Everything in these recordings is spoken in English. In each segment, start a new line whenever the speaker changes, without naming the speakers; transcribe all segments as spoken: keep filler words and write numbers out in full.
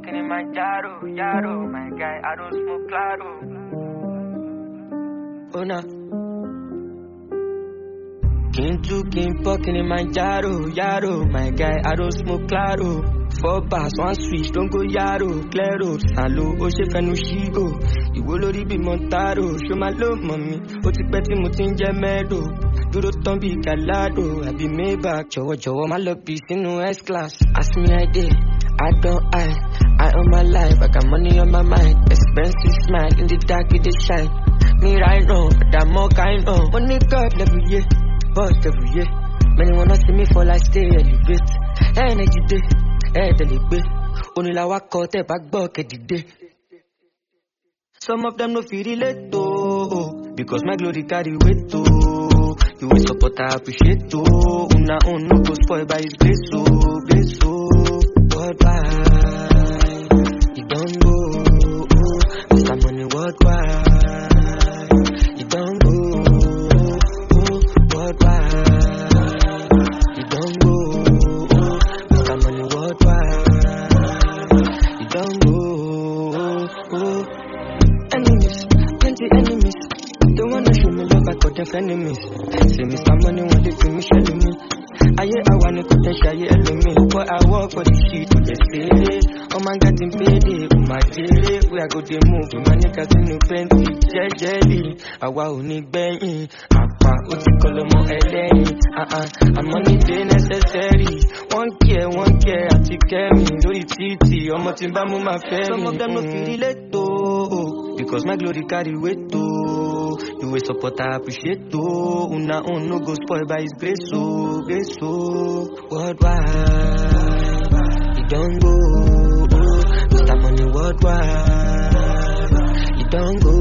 fucking in my yaro, yaro. My guy, I don't smoke claro. Oh, nah. King two, king fucking in my yaro, yaro. My guy, I don't smoke claro. Four bars, one switch, don't go yaro. Claro, salo, o she fenu shigo. Iwo lori bi montaro. Show my love, mommy. O ti pẹ́ tí mo ti ń jẹ mẹ́dò. Dúró tán bí galado. Àbí Maybach, jọ̀wọ́ jọ̀wọ́ má lọ bí sínú S-class. Ask me I did, I don't I. I own my life, I got money on my mind. Expensive smile, in the dark it dey shine. Me right now, but I'm more kind of. Money God every year, bust every year. Many wanna see me fall, I stay elevate. Energy day, hey deliberate. Only la wa kote back buck at the day. Some of them no feel relate to, because my glory carry weight to. You will support, I appreciate to. Una own no go spoil by his grace so, grace so. Worldwide, you don't go. Mister Money worldwide, you don't go. Worldwide, you don't go. Mister Money worldwide, you don't go. Enemies, plenty enemies. They wanna show me love, I got them enemies. Say Mister Money want to feel me shelling me. I hear I wanna go and shy me. But I work for the shit to the city. Oh man getting paid, oh my jelly. We are go to move, my niggas in the plenty. Jelly, I want to bang. Apa, uti kolomo eleni. Ah ah, I'm money day necessary. One care, one care, I take care me. Lori titi, omo timba mu ma fe. Some of them no feel relate to, because my glory carry weight to. You will support, I appreciate to. Una own no go spoil by his grace so, grace so. Worldwide, you don't go. Mister Money worldwide, you don't go.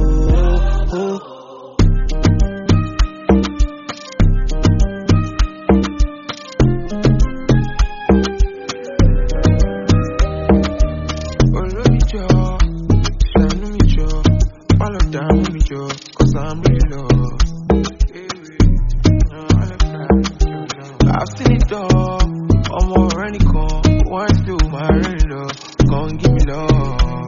Cause I'm really lost. I've seen it all. I'm already gone. Why still my rain love? Come give me love.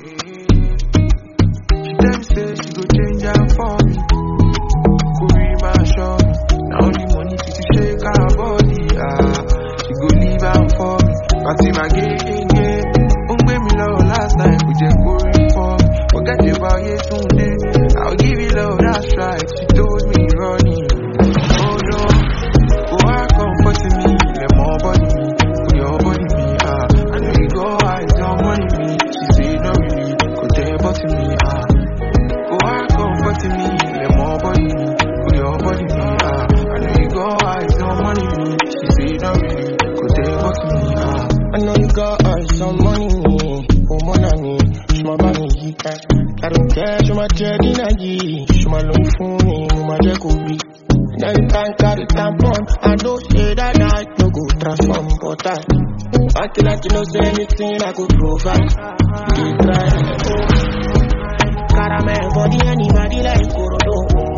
She tell me say she go change her for me. Go read my show me. Now only money to shake her body. Ah, she go leave her for me. But see my game, game. Don't give me love last time. We just go read for me. Forget about you today. I'll give you love, that's right. She told me running. Oh no, go out comforting me, let more body me, put your body me. Ah, I know you go eyes don't money me. She say no really, go tell body me. Ah, go out comforting me, let more body me, put your body me. Ah, I know you go eyes don't money me. She say no really, go tell body me. Ah,
I know you got eyes some money me, oh money, she my body. I don't care, she my jet in a G. She my long phone, my Jacobi. Then can't carry tampon. I don't say that I no go transform, but I I can let you know say anything I could provide. Keep trying. Caramel body, anybody like Korodo.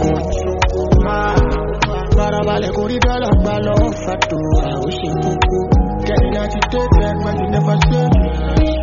Caravale corridor, ballon, fato. I wish you could get in at the table, but you never say.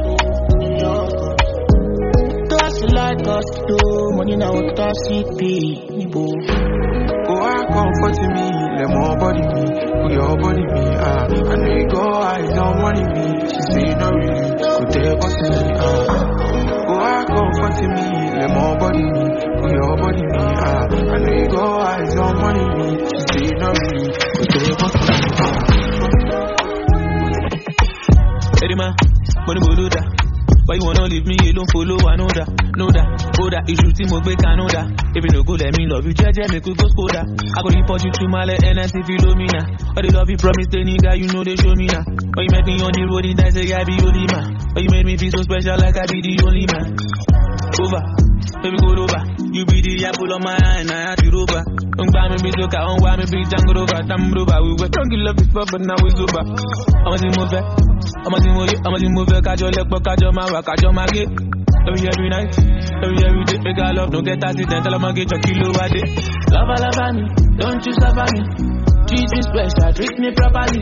Like us do, money now with our C P.
Go out comforting me, let more body me, put your body me. Ah, I know you go eyes on money me. She say no really, go tell body me. Ah, go out comforting me, let more body me, put your body me. Ah, I know you go eyes on money me. She say no really, go tell body me.
Hey man, money will do that. Why you wanna leave me alone, follow, I know that, know that, oh that, you should see my back, I know that. If you no go, let me love you, J J, make you go Skoda. I go report you to my N S if you love me now. But the love you promised, the nigga, you know they show me now. When you met me on the road, and I say I be only man. When you made me feel so special, like I be the only man. Over, baby go over. You be the apple on my eye, and I had to over. Don't buy me be joker, don't buy me be jungle over, time over. We were drunk in love before, but now it's over. I'm a team of it. I'm a team of it. I'm a team of it. Kajo lek, kajo ma wa, kajo ma get. Every every night, every every day, make I love, don't get accidental, I'ma get your kilo a day. Love, love me, don't you suffer me. Treat me special, treat me properly.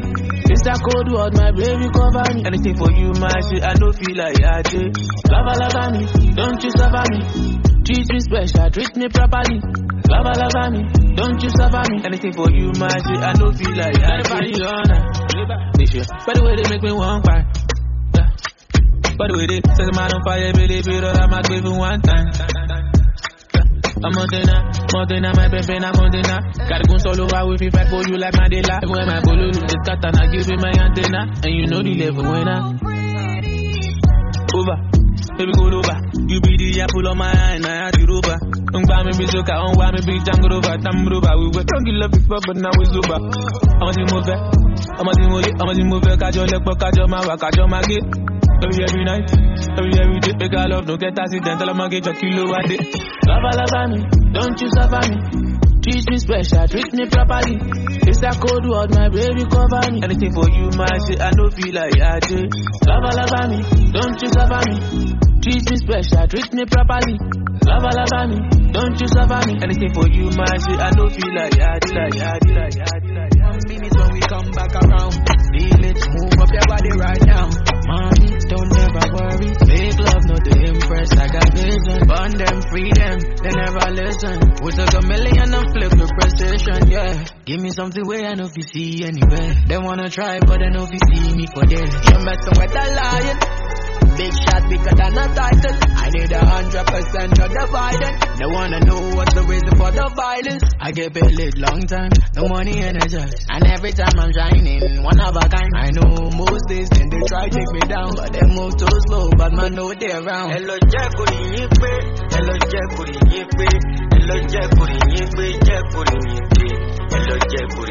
It's that cold world, my baby cover me. Anything for you, my shit, I don't feel like I did. Lava, lava me, don't you suffer me. Treat me special, treat me properly. Lava, lava me, don't you suffer me. Anything for you, my shit, I don't feel like I did. This year, by the way they make me one fight. Yeah. By the way they set a man on fire, baby, baby, I might give you one time. I'm Montana, Montana, my baby, I'm Montana. Gotta go solo, I will be back for you like Mandela. When my bolo, this katana, give me my antenna. And you know the level when I over, baby, go over. You be the apple on my eye, and I had the rover. Don't buy me, be joker, don't buy me, be jungle over, time over. We were drunk, you love before, but now it's over. I'm a team over, I'm a team over, I'm a team over. Catch your leg, catch your man, catch your man, get. Every every night, every every day, make I love, don't get accident, tell 'em I get your kilo a day. Lava, lava me, don't you suffer me. Treat me special, treat me properly. It's that cold world, my baby cover me. Anything for you, my shit, I don't feel like I did. Lava, lava me, don't you suffer me. Treat me special, treat me properly. Lava, lava me, don't you suffer me. Anything for you, my shit, I don't feel like I did, like I did, like I did, like I did. Minutes when we come back around, feel it, move up your body right now. Mommy, don't ever worry. Make love, not to impress. I got vision. Burn them, free them. They never listen. We took a million and flip the precision, yeah. Give me something where I know if you see anywhere. They wanna try, but I know if you see me for there. You're messing with a lion. Big shot bigger than a title. I need a hundred percent of the Biden. They wanna know what's the reason for the violence. I get paid long time, no money energized. And every time I'm shining, one of a kind. I know most days then they try to take me down, but they move too slow, but man know they're around. Hello Jacko, hello Jacko, hello Jacko, Jacko, hello Jacko.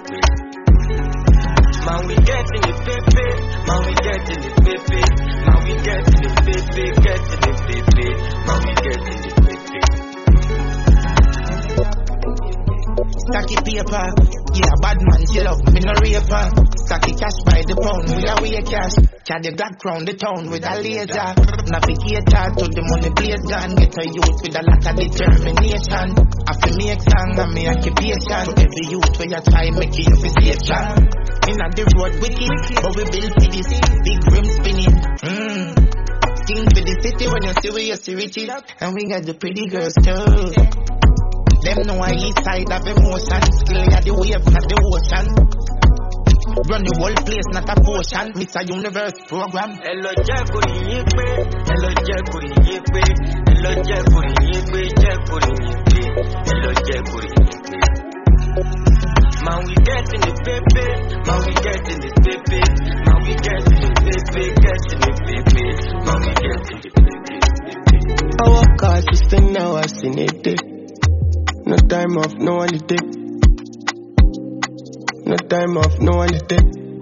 Man, we getting it, baby. Man, we getting it, baby. Man, we getting it, baby. Getting it, baby. Man, we getting it, baby. Stacky paper, yeah, bad man, chill up, me no raper. Stacky cash by the pound, we are we cash. Carry the Glock round the town with a laser. Navigator to the money place gun. Get a youth with a lot of determination. After me exam and me occupation. To every youth where you try make it your station. In a the road wicked, but we build cities. Big rim spinning. Mmm. King for the city when you see where you see riches. And we got the pretty girls too. Them know I east side of emotion. Skill at the waves, not the ocean. Run the whole place, not a potion. Mister Universe program. Hello, Jacko, hello, Jacko, hello, Jacko, Jacko, hello, Jacko. Man, we getting it, baby. Man, we getting it, baby. Man, we getting it, baby. Getting it, baby. Man, we getting it, baby.
I work hard, sister, now I seen it. No time off, no holiday. No time off, no holiday.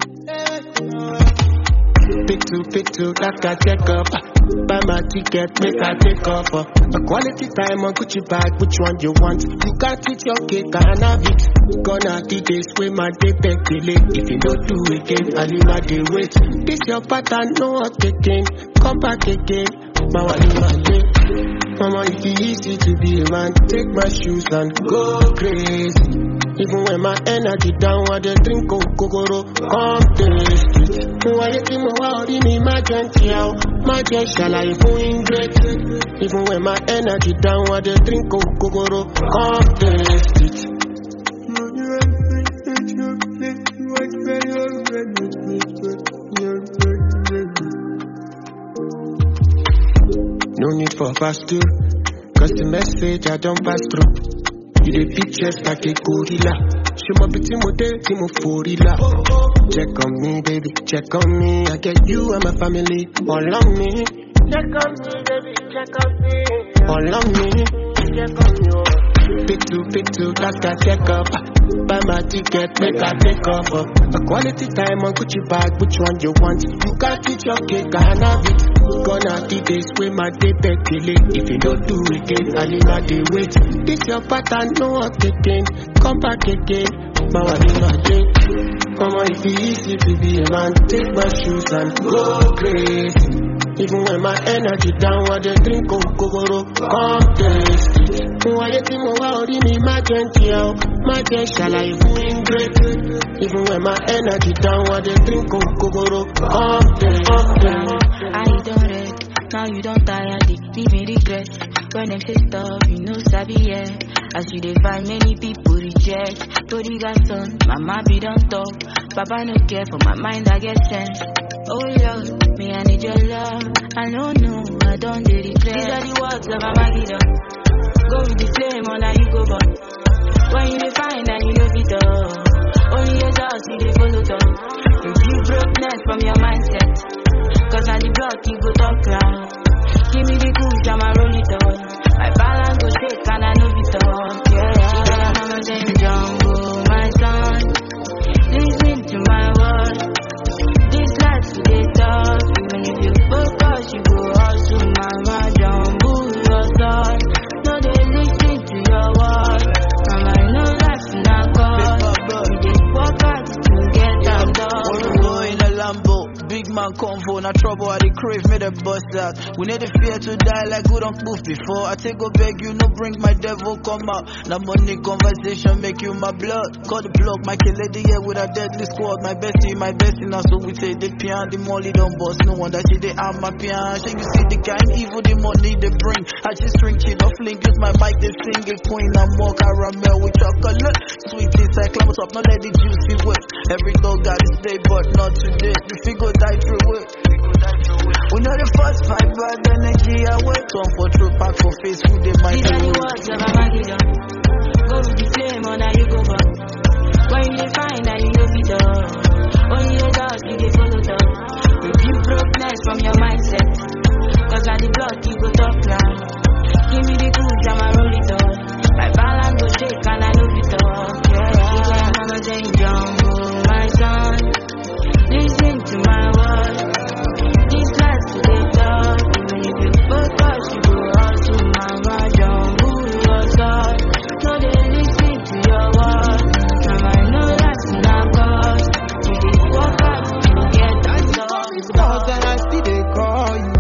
Pick two, pick two, that can check up. Buy my ticket, make I take off. A quality time on Gucci bag, which one you want? You can't eat your cake and have it. Gonna do this with my day back delay. If you don't do it again, I'll leave my day wait. This your pattern, no again. Come back again, my one in my day. Mama, it's easy to be a man. Take my shoes and go crazy. Even when my energy down, I just drink Kokoro. Come taste it. Why you think my world in emergency? My just shall I going great. Even when my energy down, I just drink Kokoro. Come taste it. No need for pastor, cause the message I don't pass through. You the pictures like a gorilla. Show my bitty model, team of forilla. Check on me, baby, check on me. I get you and my family all on me. Check on me, baby, check on me. All on me, check on you. Pick two, pick two, that's that check up. Buy my ticket, make I take off. A quality time on Gucci bag, which one you want? You can't eat your cake, I have it. Gonna do this with my day back delay. If you don't do it again, I'll leave my day wait. This your pattern, no again. Come back again, my one in my day. Mama, it's easy to be a man. Take my shoes and go crazy. Even when my energy down, I just drink Kokoro. Come taste it. Why you think more worry me, my twenty out, my ten shall I feel great. Even when my energy down, what they drink, go go go up there, up there.
I don't rest, now you don't tire, they give me regret. When them say stuff, you know sabi yeah. As you dey find many people reject. Body got son, mama be don't talk. Papa no care for my mind, I get sense. Oh Lord, me I need your love. I don't know, I don't dey regret. These are the words of a Magida. Go with the flame, on how you go burn. When you dey find and you know it all. Only your dogs see they follow down. Remove brokenness from your mindset. Cause on the block you go talk loud. Give me the goose, I'ma roll it on. My balance go shake and I know it all. Yeah, yeah, mama saying Jumbo, my son. Listen to my words. This life today tough. Even if you focus, you go hustle, mama Jumbo, your son. No, they listen to your words. Mama, I know that's not God. You just walk out to get out done.
In a Lambo, big man convo, na trouble I dey crave, me the bust out. We need the fear to die like we don't move before. I take go beg you, no bring my devil come out. Now money conversation make you my blood. Call the block, my kill lady here with a deadly squad. My bestie, my bestie now, so we take the pian, the molly don't bust. No wonder she they arm my pian. She you see the kind evil the money they bring. I just drink it off link, use my mic, they sing it queen. I'm more caramel with chocolate. Sweet taste, I climb up, not let the juice be wet. Every dog got his day, but not today. The figure die through it. We know the first fight, bad energy. I wait on for true pack for face food. They might
These are the words of a Magida. Go with the flame on how you go burn. When you dey find and you know it all. Only your dogs you dey follow down. Remove brokenness from your mindset. Cause at the block you go talk loud. Give me the goose, I'ma roll it on. My balance go shake and I know it all. Yeah, yeah, mama saying Jumbo, my son. Listen to my words. This life today tough. Even if you focus, you go hustle, mama Jumbo, your son. No, they listen to your words. Mama, I know that's not God. You just walk out to get that love.
And I still they call you.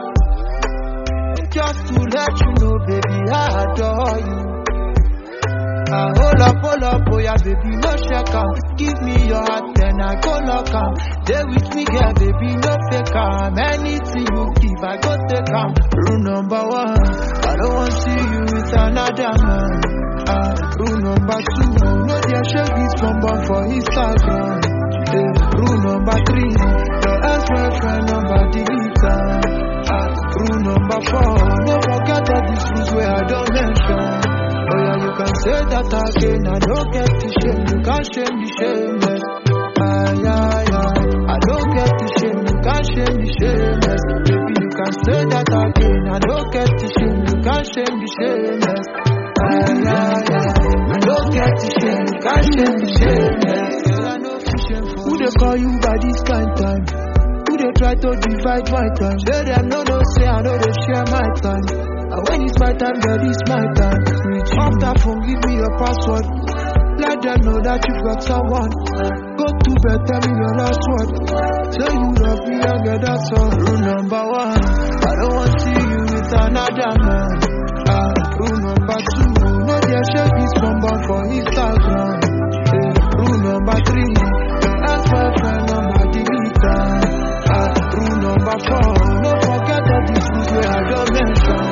Just to let you know, baby, I adore you. Uh, hold up, hold up, oh yeah, baby, no shake out. Give me your heart, then I go lock out. Stay with me, girl, baby, no fake out. Anything you give, I go take out. Rule number one, I don't want to see you with another man. Uh, rule number two, no dear shake this number for Instagram. Uh, rule number three, your ex-boyfriend number delete. Uh, rule number four, don't forget all these rules where I don't mention. Oh yeah, you can say that again. I don't get the shame. You can't shame the shameless. Ah yeah yeah. I don't get the shame. You can't shame the shameless. Baby, you can say that again. I don't get the shame. You can't shame the shameless. Ah yeah yeah. I don't get the shame. You can't shame the shameless. Who they call you by this kind of time? Who they try to divide my time? Say them no no say I know they share my time. And when it's my time, girl, it's my time. Reach off that phone, give me your password. Let them know that you've got someone. Go to bed, tell me your last word. Say you love me, and girl, that's all. Rule number one, I don't want to see you with another man. Uh, rule number two, no dear share this number for Instagram. Uh, rule number three, your ex-boyfriend number delete. Uh, rule number four, don't forget that this is where I don't mention.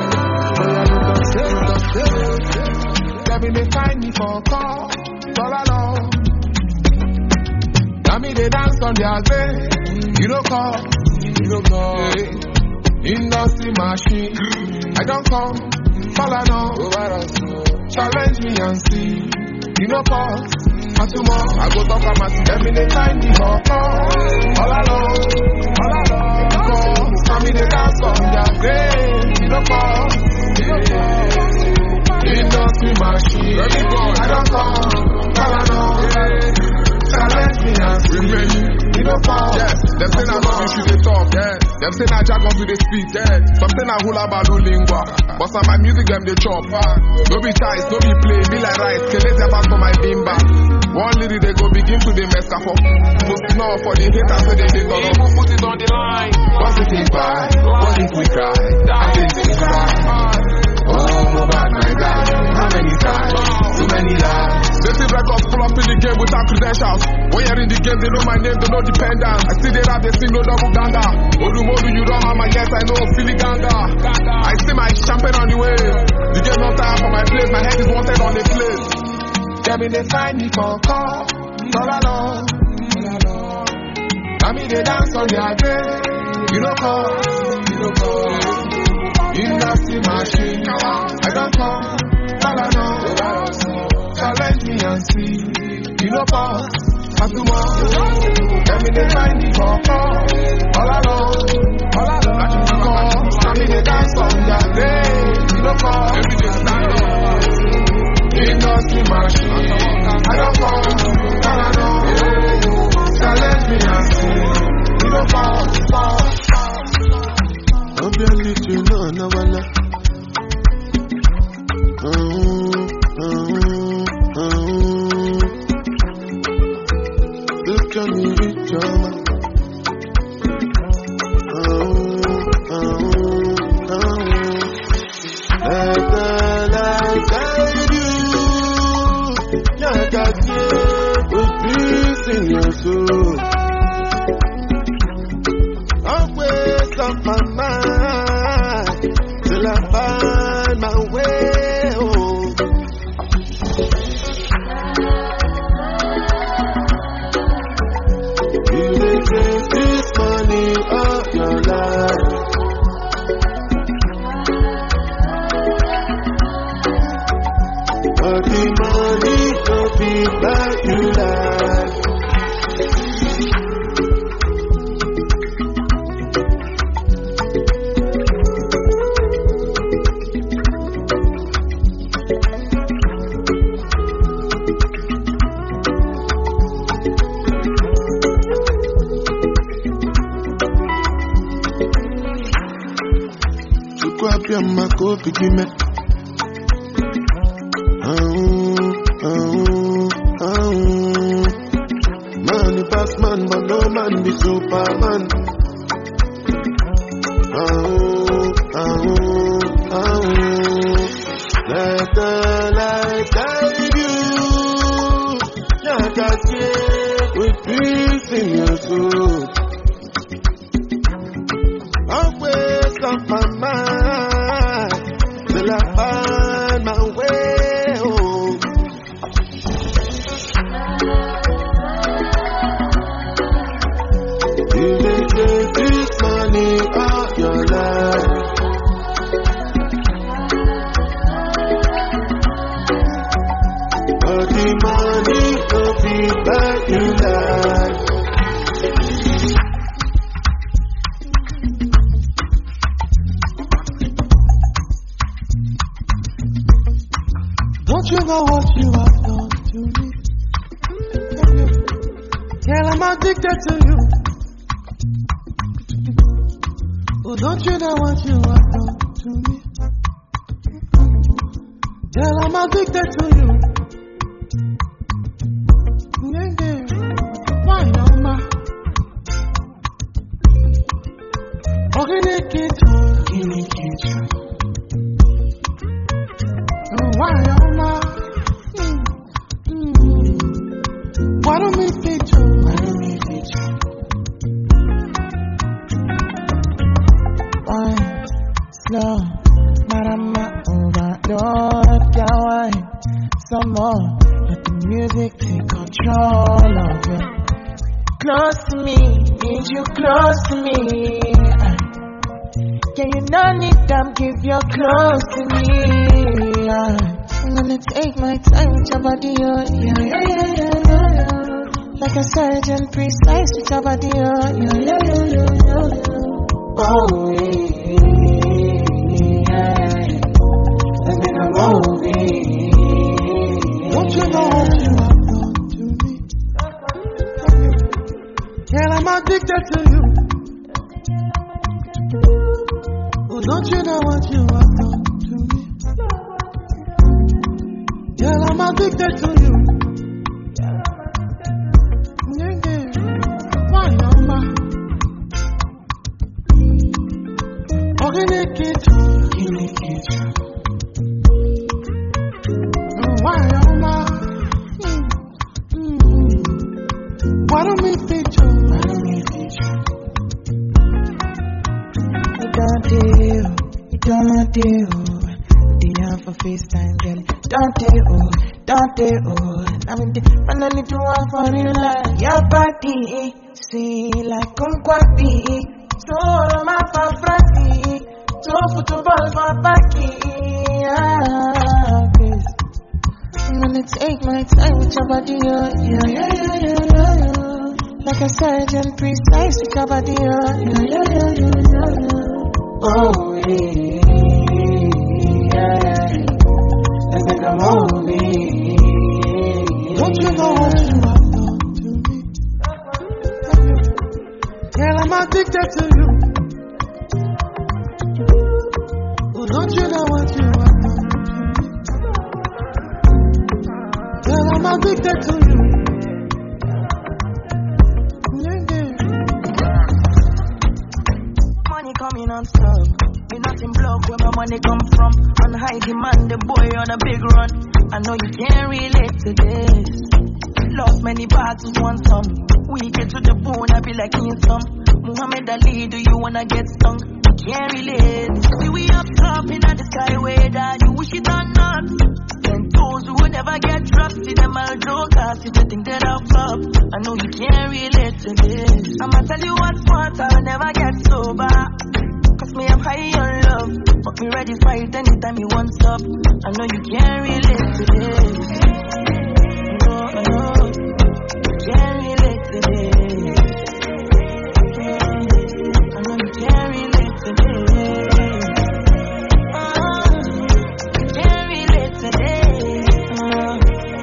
Let me they find me for a call, all alone. Now me they dance on their bed. You don't call, you don't call. Yeah. Industry machine, I don't come, follow no. Challenge me and see, you don't call. And tomorrow I go talk about my see. Let me they find me for a call, all alone, all alone. Call. Now me they dance on their bed. You don't call, you don't call. Industry machine, I don't come, I don't challenge me and see, you don't fall. Yes, them say I love you, she they talk, yeah. Them say I jack on to the speak, yeah. Some say I hula balu lingua, but some my music them they chop. No be ties, no be play, be like rice, kill it back for my bimba. One lady they go begin to the mess up. Most know for the haters so they hate on us. Put it on the line. What's it in cry? What if we cry? I think we cry. Oh, my bad, my God. names, they know my name, they know dependence. I see they rap, they sing no double ganga. Odu Modu, you don't have my yes, I know Philly ganga. I see my champagne on the way. The game not time for my place, my head is wanted on the place. Tell me they find me for a call, all alone. I mean they dance on their grave. You don't call, you don't call. Industry machine, I don't call, all I know. Challenge me and see. You don't pause, I do more. Tell me they find me for a call, all alone. All alone, I don't call. I mean they dance on their grave. You don't call, every day stand up. Industry machine, I don't call, all I know. Challenge me and see. You don't pause, pause.
Obviously, you know, no one. This can be rich, man. With peace in your soul. Always on my mind till I find my way home. You may take this money of your life, but the money don't be like you like. My coffee, give me. Oh, oh, oh. Man, the fast man, but no man be Superman. Oh, oh, oh. Let the light guide you. Yeah, that's it. With peace in your soul. Always on my mind till I find my way home. You may take this money out your life, but the money don't be like you like. Don't you know what you have done to me? Girl, I'm addicted to you. Oh, don't you know what you have done to me? Girl, I'm addicted to you. Yeah, yeah. Why not, ma? Oh, give me kitchen. Give me kitchen. Why am I? Mm, mm. Why don't we fit you? Why don't we fit you? Wine, slow, marama, overload, yeah, wine. Some more, let the music take control of you. Close to me, need you close to me. Can you not need them, give your close to me. I'm gonna take my time with your body, oh, yeah, yeah, yeah, yeah, yeah. Like a surgeon, precise with your body, oh, yeah, yeah, yeah, yeah, yeah. Oh, yeah, yeah. Let's make a movie. Don't you know what you have done to me? Girl, I'm addicted to you. Oh, don't you know what you have done to me? Girl, I'm addicted to you. Yeah, yeah. Why am I? Oh, give me kitchen. Give me kitchen. Oh, why am I? Mm, mm. Why don't we FaceTime, girl. Don't they, oh, don't they, oh. I mean, I don't need to want for real life. Your body, see, like Kumquati. So, my frati. So, football for Paki. Ah, please. I'm gonna take my time with your body, oh. Yeah, yeah, yeah, yeah, yeah, yeah. Like a surgeon, precise with your body, oh. Yeah, yeah, yeah, yeah, yeah, yeah. Oh, yeah. Let's make a movie. Don't you know what you have done to me? Girl, I'm addicted to you. Oh, don't you know what you have done to me? Girl, I'm addicted to you. Money coming on stop. Me nothing block where my money come from. On high demand, the boy on a big run. I know you can't relate to this. Lost many battles, want some. We get to the bone, I be like some. Muhammad Ali, do you wanna get stung? Can't relate. See we up top in the skyway that you wish it or not. Then those who would never get trusted, them all jokers. If you think that I'll flop, I know you can't relate to this. I'ma tell you what's smart, I'll never get sober. Cause me I'm high on love, but me ready fight anytime you want up. I know you can't relate to this. No, no, you can't relate to this. I know you can't relate to this. Oh, you can't relate to this. Oh,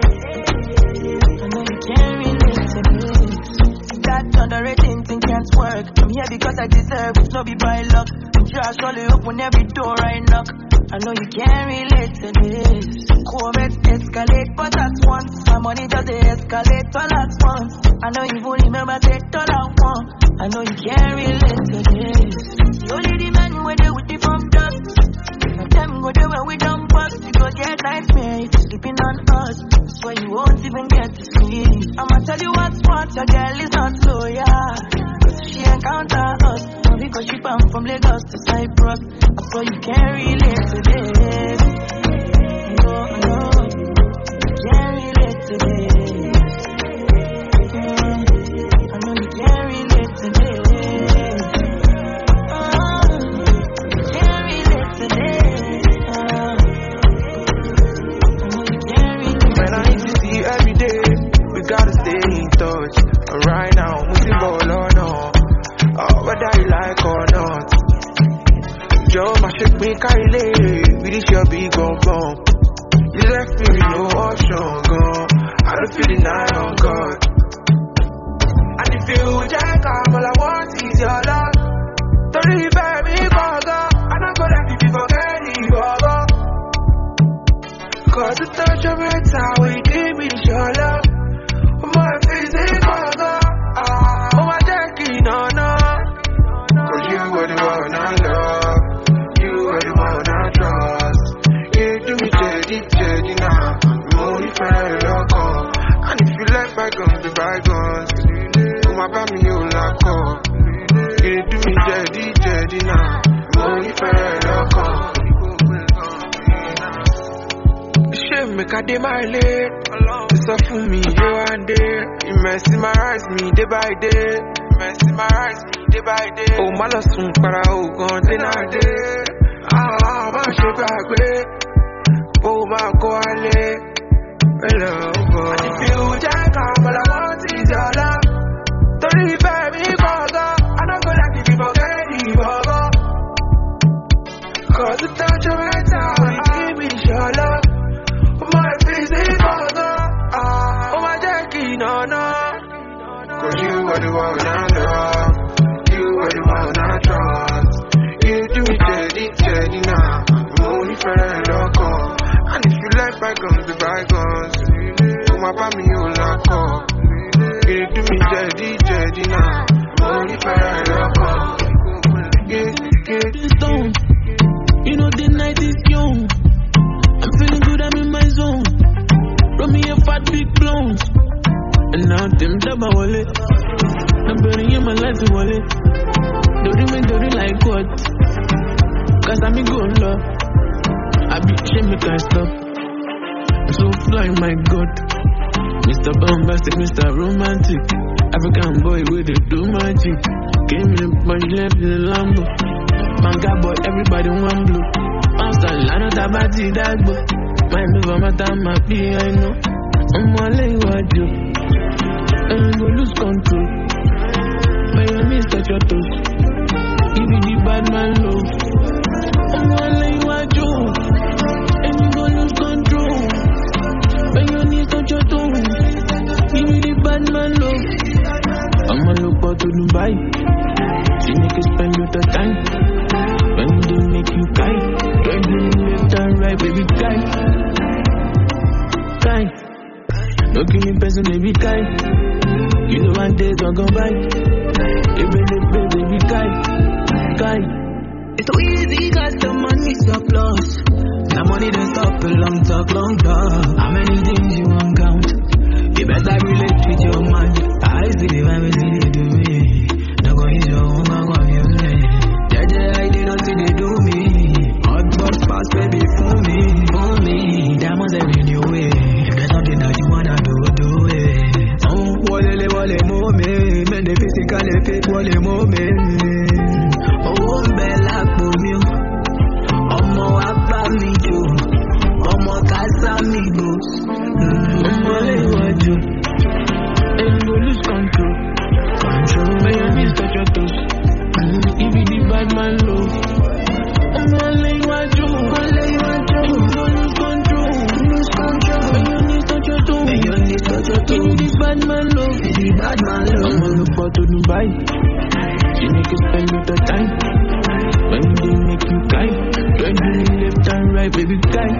I know you can't relate to this. That underrating thing can't work. I'm here because I deserve it, no be by luck. Just only open every door I knock. I know you can't relate to this. Corvette escalate, but at once. My money just escalate all at once. I know you won't remember take all I want. I know you can't relate to this. Only the men where they with the from dust. Now them go there when we don't bust. You go get nightmare if you're sleeping on us. That's why you won't even get to sleep. I'ma tell you what's what. Your girl is not loyal. She encounter us. Because she bound from Lagos to Cyprus. I thought you can't relate to this. No, no, you can't relate to this. Mm, I know you can't relate to this. Oh, you can't relate to this. Oh, I know you can't relate.
Man, I need to see you every day. We gotta stay in touch. And right now, moving ball or no. Oh, whether you like or not. Joe, my shake me Kylie. We this your big gun bomb. You left me with no option, gone. I don't feel the night on God. And if you jack up, all I want is your love. Don't leave baby, go. I don't go let you forget you, go. Cause the touch of my time, we give me your love. My physical, go. Oh, my jackie, no, no. You were the one I love. You were the one I trust. You do me steady, steady now. Only fair lock up. And if you let bygones be bygones, come about me, you lock up. You do me steady, steady now. Only fair lock up. Shame make a day my late. It's up for me, day one day. You mesmerize me day by day. Mesmerize me. Day by day. Oh, my love soon para oh gone day na day. Ah, my shit back way. Oh, my go ale. Hello, boy. And if you jack up, all I want is your love. Don't leave baby, go go. I don't go like you forget you, go go. Cause the touch of my time, give me your love. My physical, go. Ah, oh, my Jackie, no, no. Cause you are the one I love. You are the one I trust. You do me steady, steady now. I'm only fair lock up. And if you like bygones, the bygones. Come up me, you lock up. You do me steady, steady now. I'm only fair lock up. Yeah, yeah.
You know the night is young. I'm feeling good, I'm in my zone. Run me a fat big blonde. And now them double wallet. I'm burning in my life to wallet. Don't me, don't like what? Cause I'm a good love. I be shame me can't stop. I'm so fly, my God. Mister Bombastic, Mister Romantic. African boy with the do magic. Came in, but you left in the Lambo. Manga boy, everybody want blue. I'm starting, I know that body that boy. My move, my time, my P, I know. I'm all in what you. And you go lose control. But you miss touch your toes. Give me the bad man love. I'm all in what you. And you go lose control. But you need touch your toes. Give me the bad man love. I'ma look out to Dubai. She make you spend your time. When they make you kind. When you left and right, baby, kind. Kind. No killing person, baby, kind. You know one day don't go by. Even if baby, kind. Kind.
It's so easy, got the money surplus. The money don't stop a long talk, long talk. How many things you won't count? You better relate with your man. I see the vibe, see they do me. No go use your own, no go use me. Yeah, yeah, I did not see they do me. Hot box fast, baby, for me, for me. Diamonds every new way. If there's something that you wanna do, do it. Oh, wale, wale, mommy. Men the physical, the fake, wale, mommy. Oh, bella, boomio. Omo, apa mi jo. Omo, casa amigos. Omo, le wajo. And you lose control. Control. When you miss touch your toes. Give me the bad man love. Omo, le wajo. Le wajo. And you go lose control. Lose control. When you miss touch your toes. When you miss touch your toes. Give me the bad man love. The bad man love. I'ma look out to Dubai. She make you spend your time. When they make you kind. When you left and right, baby, kind.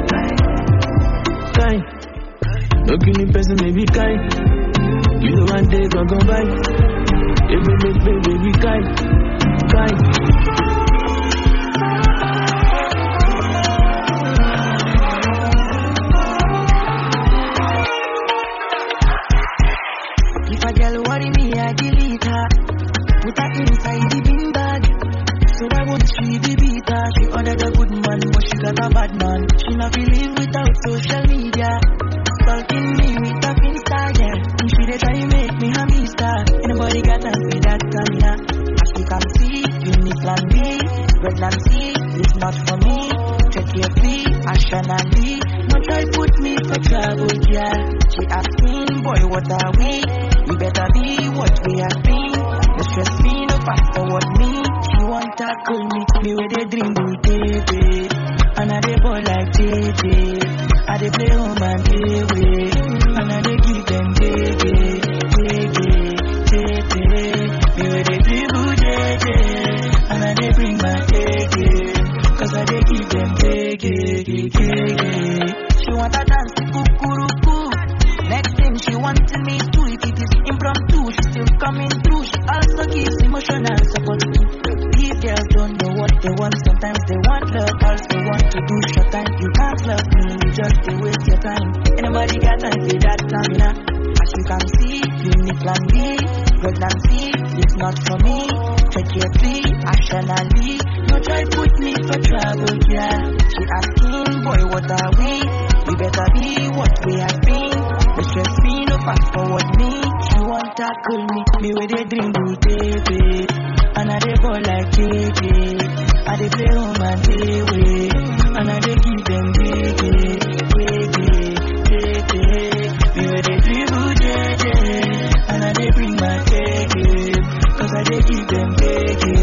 Kind. No killing person, baby, kind. You know one day don't go by. Every day, baby, kind. Kind.
If a girl worry me, I delete her. Put her inside the bin bag. So that won't she be beater. She ordered a good man, but she got a bad man. She not feel live without social media. Stalking me with a Insta, yeah. And she they try to make me a mister. Anybody got time for that camera? As you can see, you need plan B. Redland C, it's not for me. Check your fee, Ashanali. No try put me for trouble, yeah. She asking, boy, what are we? We better be what we have been. The stress me, no fast forward me. She want to call me, me with a dream, do baby. And I dey ball like J J. I dey play home and play away. And I dey give them J J, J J, J J. Me with a dribble J J. And I dey bring my J J. Cause I dey give them J J, J J. She want to dance to kukuruku. Next thing she wanted me to, if it is impromptu, she still coming through. She also gives emotional support too. These girls don't know what they want. Sometimes they want love, also want to do short time. You can't love me, you just they waste your time. Anybody got time for that stamina? As you can see, you need plan B. Redland C, it's not for me. Check your fee, Ashanali. No try put me for trouble, yeah. She asking, boy, what are we? We better be what we have been. The stress me, no fast forward me. She want to call me, me with a dream, do baby. And I dey go like J J. I dey play home and play away. And I dey give them J J, J J, J J. Me with a dribble J J. And I dey bring my J J. Cause I dey give them J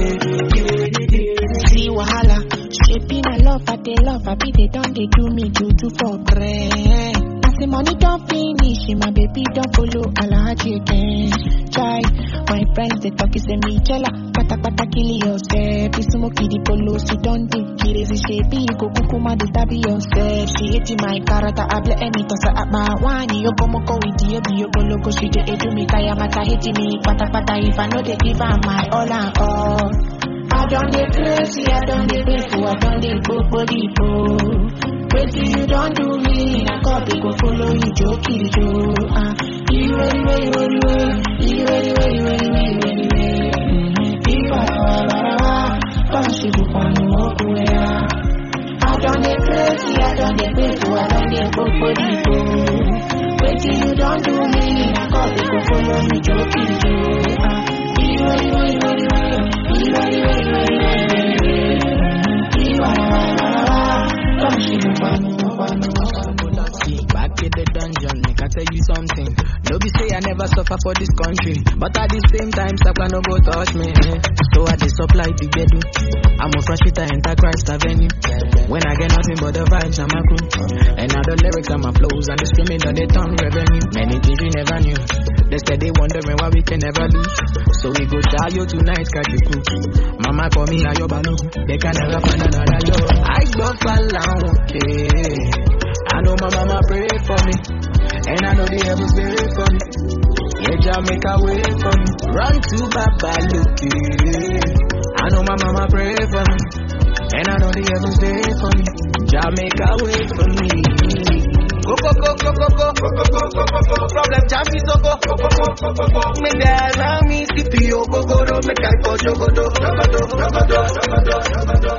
J.
See wahala, shaping a love, I they love, I be they don't they do me juju for bread. As the money don't finish, my baby don't follow Alhaji again. Chai, my friends they talk is a me jella, pata pata kill yourself. This smoky the polo, so don't think it is a shapey, go kukuma the stabby yourself. She hating my character, I blame any toss at my one. You come go with you, be your polo, go she dey do me, kaya mata hating me, pata pata if I know they give her my all and all. I done the crazy, I done the grateful, I done the book body po. Wait till you don't do me, I got to go follow you, jokey Joe. Ah, you ready, ready, ready, ready, you ready, ready, ready, ready, ready, ready. If I were, I should go on the walk away. I done the crazy. see I don't get paid to, I don't get book for the phone. Wait till you don't do me, I call people follow me, joking you. You, you, you, you, you, you,
back in the dungeon, make I tell you something. No be say I never suffer for this country, but at the same time, Sapa no go touch me. So I just supply the bedu. I'm a fresh fitter, enter Christ Avenue. When I get nothing but the vibes, I'm a crew. And now the lyrics and my flows, and the screaming that they turn revenue. Many things you never knew. They said they wondering why we can never lose. So we go try you tonight, catch you cool. Mama call me Ayo Balu. They can never find another yo. I go fall down, okay. I know my mama pray for me, and I know the heavens pray for me. Yeah, Jamaica wait for me. Run to Baba Luki. I know my mama pray for me, and I know the heavens pray for me. Jamaica wait for me. Go go go go go go go go go go go go. Problem Jamaica so go go go go go go go. Me there now me C P O go go do. Make I go do go do go do go do go do.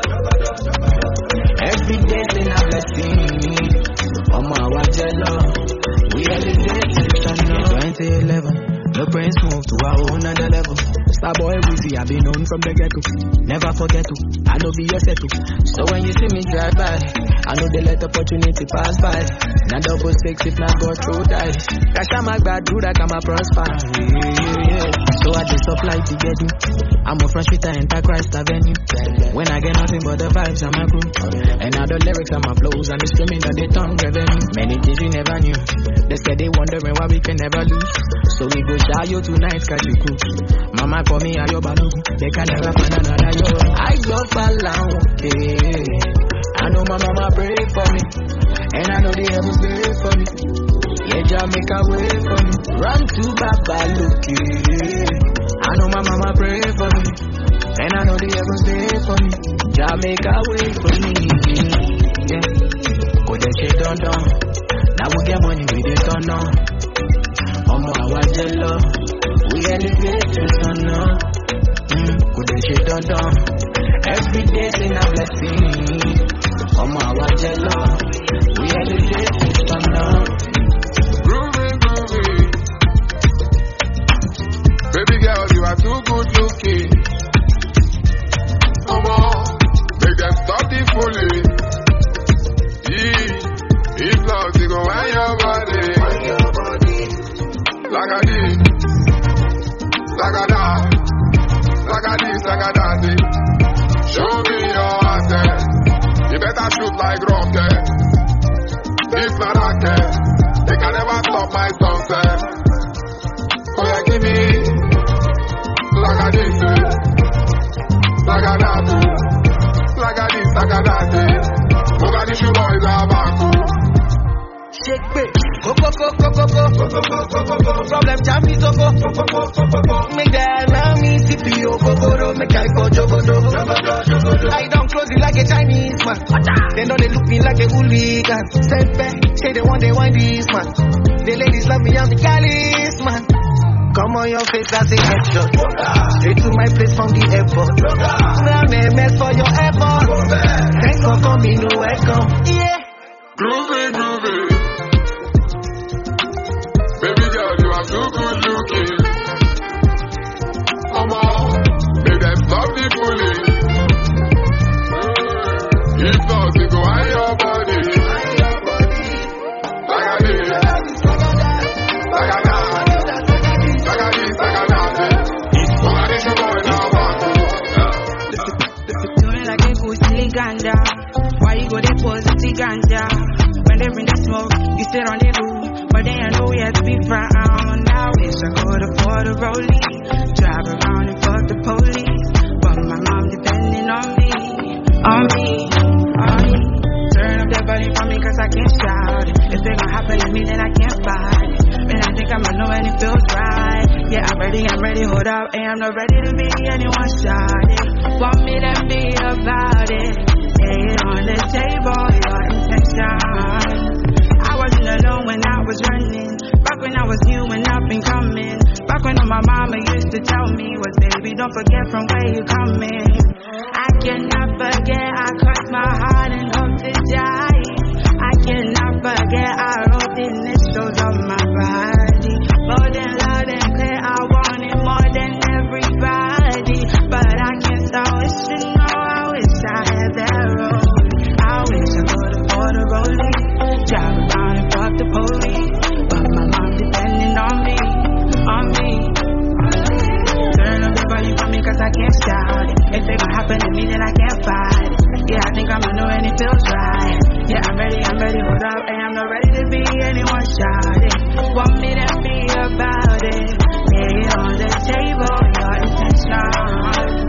Every day they not blessing. Mama, watch your love. We are the twenty eleven. The brains move to our own other level. Starboy Weezy, I've been known from the get-go. Never forget to, I know be your settle. So when you see me drive by, I know they let opportunity pass by. Now double six if not go through dice. Cash out my bad, do that, I'm a prosper. Yeah, yeah, yeah. So I just supply to get you. I'm a fresh fitter, enter Christ Avenue. When I get nothing but the vibes, I'm a crew. And now the lyrics and my flows, and the screaming that they turn revenue. Many things you never knew. They said they wondering why we can never lose. So we go shy you tonight, catch you cool. Mama call me Ayo Balu. They can never find another yo. I go fall down, okay. I know my mama pray for me, and I know the heavens pray for me. Yeah, Jamaica wait for me. Run to Baba Luki. I know my mama pray for me, and I know the heavens pray for me. Jamaica wait for me. Yeah, go that shit down down. Now we get money, we dey turn on. Omo awa jello, we elevate the sun up. Go that shit down down. Every day sing a blessing. Omo awa jello, we elevate the sun up.
Groovy, groovy. Baby girl, you are too good looking. Come on, make them stop the fooling. Yeah. If not, you go wind your body. Like I did, like I that, like I this, like I that. Show me your asset. You better shoot like rocket. If not rocket, they can never stop my sunset. Oh yeah, give me like I this, like I that, like I this, like I that. Mogadishu boys are back.
Shake it, go go go go go go go go go go go. Problem Jamaica so go go go go go go. Make that now me C P O go go do. Make I go jogo do. I don't close it like a Chinese man. They know they look me like a hooligan. Send back, say they want they want this man. The ladies love me, I'm the Cali's man. Come on your face, that's a headshot. Straight to my place from the airport. Now me mess for your effort. Thanks for coming, no welcome. Yeah.
Groovy, groovy. Baby girl, you are too good looking. Come on, make them stop the bullying. If not, you go hide your body. Like I did, like I that, like I this, like I that. Mogadishu boy now back.
Doing like a good silly ganja. Why you go there positive ganja? When they bring the smoke, you sit on the roof. But they ain't know yet to be found. I wish I could afford a rollie. Drive around and fuck the police. But my mom depending on me. On me, on me. Turn up that body for me cause I can't shout it. If it gon' happen to me then I can't fight it. And I think I'ma know when it feels right. Yeah, I'm ready, I'm ready, hold up. And I'm not ready to be anyone shot it. Want me to be about it. Lay it on the table, your intention. I wasn't alone when I was running. Back when I was new and up and coming. Back when my mama used to tell me was, baby, don't forget from where you coming. I cannot forget I crossed my heart and hope to die.
and I'm not ready to be anyone shouting. Want me to be about it. Lay it on the table, your intention.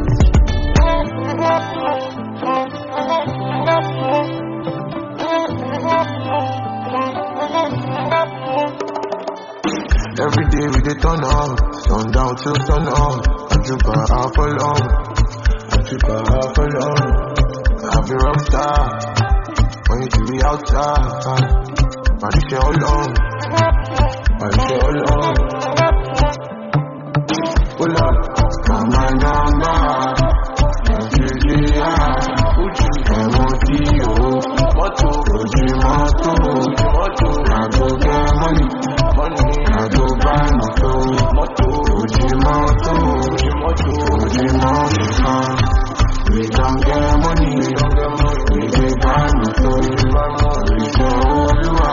Every day we dey turn up, sundown till sun up. I drink a half a long, I drink a half a long. I be rock star, when you be outside. I do shit all long, I do shit all long. Pull up, come my number, M T O, Moto, Moto, Moto, I go get money, money, I go buy moto, moto, moto, moto, moto, we don't get money, we don't get money, we dey buy moto, we say Oluwa,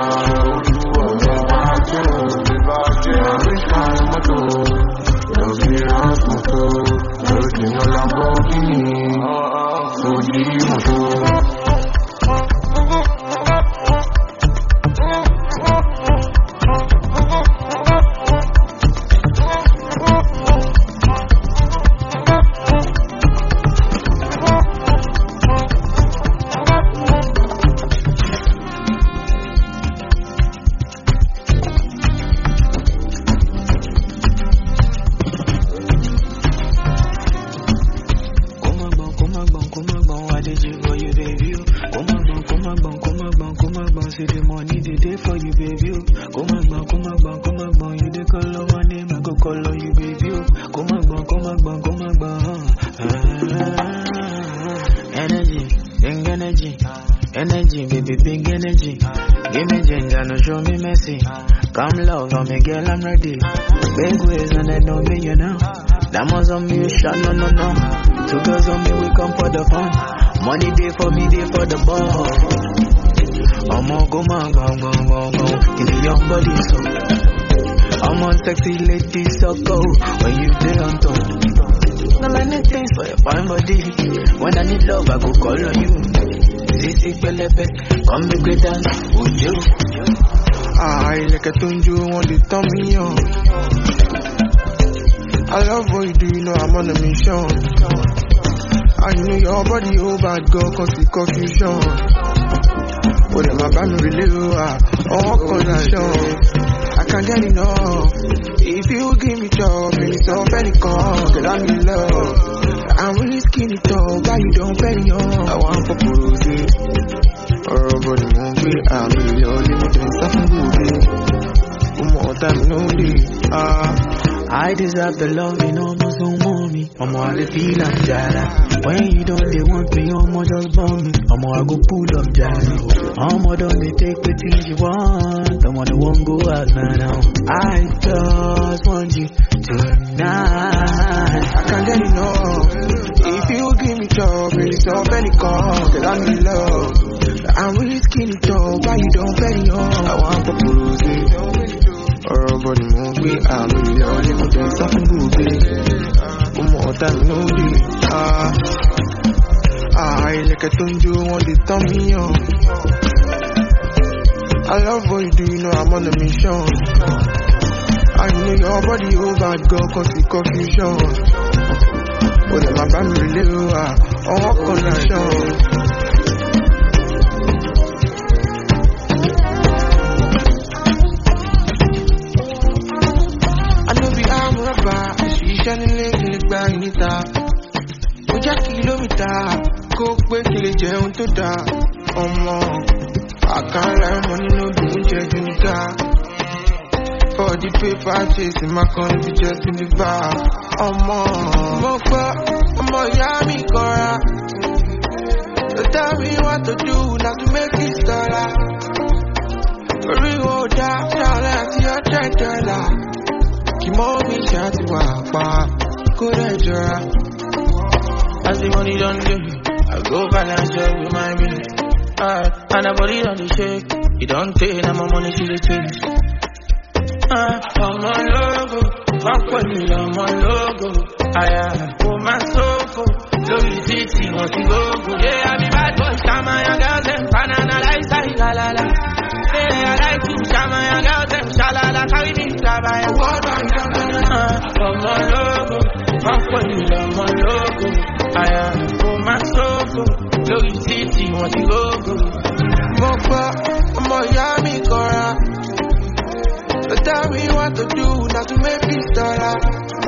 Oluwa, Oluwa, which kind moto, don't be lost moto, don't be no Lamborghini, so the moto.
No, no, no. Two girls on me, we come for the fun. Money day for me, day for the ball. I'm on go, man, go, go, go, go. In the young body, so I'm on sexy lady, so go. When you stay on top, no many things for your fine body. When I need love, I go call on you. This is Pelepe, come be great dance, would you?
I like a tunju, want to turn me on. I love what you do, you know I'm on a mission. I know your body, oh bad girl, cause the confusion. But my family really are all condition. I can't get enough. If you give me job, maybe stop any call, cause I'm in love. I'm really skinny tall, why you don't penny on? I want for rosy. Oh, but it won't be, I'm really all limited, something good. One more time, no day. Ah.
I deserve the love, you know, no so mommy. I'm all the feel I'm jala. When you don't, they want me, I'm all just bomb me. I'm all go pull up jala. I'm all done, they take the things you want. I'm all the one go out now. I just want you tonight.
I can't get enough. If you give me job, really stop any call, cause I'm in love. I'm really skinny tall, why you don't penny on? I want to prove it. Oh, but it won't be, I'm really all in the day, something good. One more time, no day. Ah, ah, I like a tunju, want to turn me on. I love what you do, you know I'm on a mission. I know your body, oh bad girl, cause the confusion. But then my family really are all condition. Shining late in the grind, nita. Oja kilomita, go quick till it jẹun tó da. Ọmọ, I can't lie, money no do jẹ junika. For the paper chasing my country just in the bar. Ọmọ, mo fẹ́, ọmọ ìyá mi kọ́ra. So tell me what to do, not to make this dollar. Orí wo dá, ṣàlẹ̀ àti ọjọ́ ìjọba. Mommy shot to wapa, could I draw? As the money done do, I go financial with my money. Ah, and the body on the shake, it don't take, now my money she the change. Ah, I'm on logo, fuck with me, I'm on logo. I am for my sofa, Louis City, what you go, yeah, I be bad boy, come on, young girls, and banana lifestyle, la la la. for the go-go. Mopa, Miami, Cora. So tell me what to do, not to make this dollar.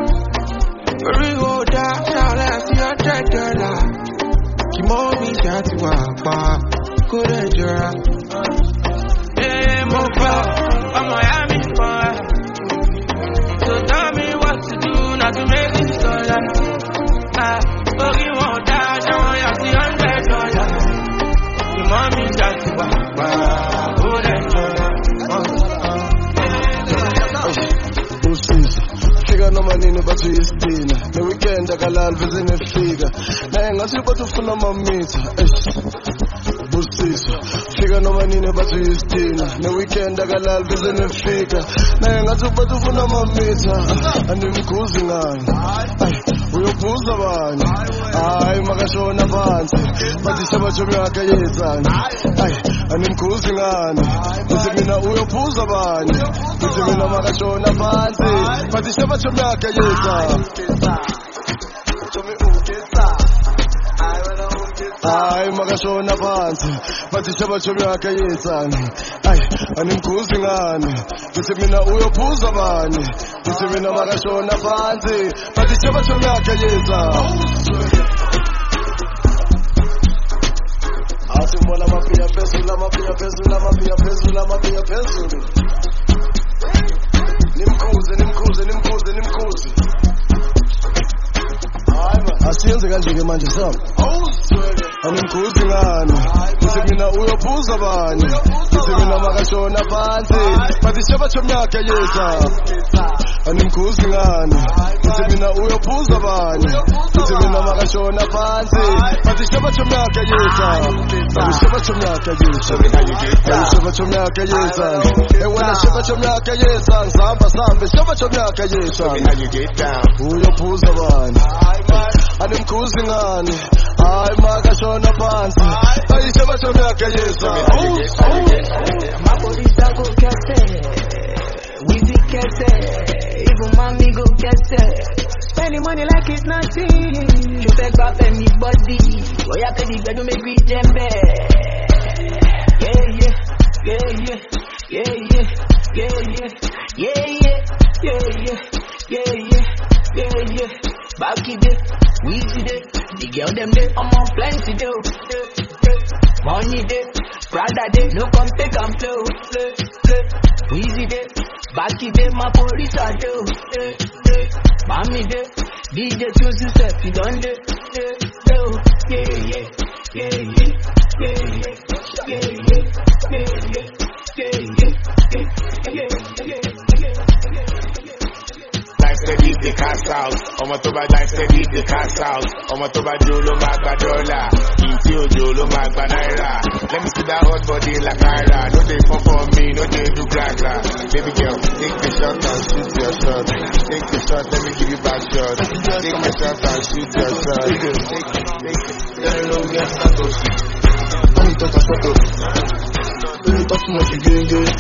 Rio da, now let's see a dead dollar. Kimomi shati wapa, Kurejura. Yeah, Mopa, Miami, Cora. So tell me what to do, not to make this dollar. Ah, Rio da, now let's see a dead dollar. Kimomi shati wapa, Kurejura.
Fika noma nini bathi isidina le weekend akalali veze nefika naye ngathi bathi ufuna mamitha busisa fika noma nini bathi isidina le weekend akalali veze nefika naye ngathi bathi ufuna mamitha animkhuzi ngani uyophuza bani hayi makashona phansi bathi shabajomi yakhe yezani hayi animkhuzi ngani uthi mina uyophuza bani uthi mina makashona phansi bathi shabajomi yakhe yezani jomi ukesa hayi makashona phansi bathi shabajomi yakhe yezani hayi animkhuzi ngani uthi mina uyophuza bani uthi mina makashona phansi bathi shabajomi yakhe yezani Ati mbona mapia pezula, mapia pezula, mapia pezula, mapia pezula. Nimkuze, nimkuze, nimkuze, nimkuze. Asiyenze kanje manje sami. Animkuze ngani? Uthi mina uyophuza bani? Uthi mina makashona phansi. Bathi shabajomi yakhe yezani. Animkuze ngani? Uthi mina uyophuza bani? Uthi mina makashona phansi. Bathi shabajomi yakhe yezani. Bathi shabajomi yakhe yezani. Bathi shabajomi yakhe yezani. Ewena shabajomi yakhe yezani. Samba sambe shabajomi yakhe yezani. Uyophuza bani? Animkuze ngani? Hayi makashona phansi. Bathi shabajomi yakhe yezani.
Mapolisa go kese, Weezy kese, even mommy go kese. Spending money like it's nothing. You beg up anybody. Oh yeah, baby, better make me jembe. Yeah, yeah, yeah, yeah, yeah, yeah, yeah, yeah, yeah, yeah, yeah, yeah, yeah, yeah, yeah. Back it up, Weezy day. The girl them day, I'm on plenty though. Money day, Prada day, no come take and flow. Weezy day, back it day, my police are do. Mommy day, D J choose yourself, you done day. Yeah, yeah, yeah, yeah, yeah, yeah, yeah, yeah, yeah, yeah, yeah, yeah, yeah.
Steady the cash out, ọmọ tó bá dá steady the cash out, ọmọ tó bá jó ló máa gba dọ́là, ìtí òjò ló máa gba náírà. Let me see that hot body like Ira, no dey fall for me, no dey do gragra. Baby girl, take the shot and shoot your shot. Take the shot, let me give you back shot. Take the shot and shoot your shot. Take it, take it, take it. Hello, get status. Don't talk a photo. Don't talk too much, you getting good.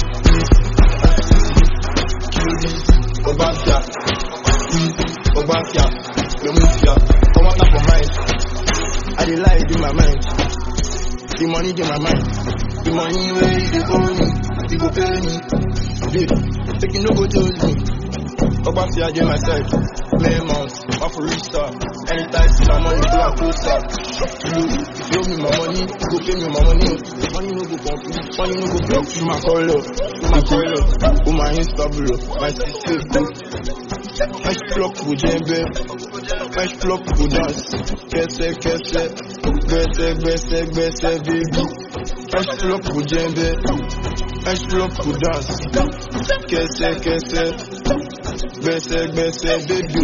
Obafia, Obafia, your mafia, come on up for mind. I dey lie in my mind. The money in my mind. The money where you owe me, you go pay me. Babe, take you no go judge me. Obafia dey my side. May months, off for restart. Anytime see my money, go and closer. You, if you owe me my money, you go pay me my money. Money no go complete, money no go block. You my call up, you my call up. Oh my Insta bro, my sister. Fresh flock for jembe, fresh flock for dance. Kese kese, gbese gbese gbese baby. Fresh flock for jembe, fresh flock for dance. Kese kese, gbese gbese baby.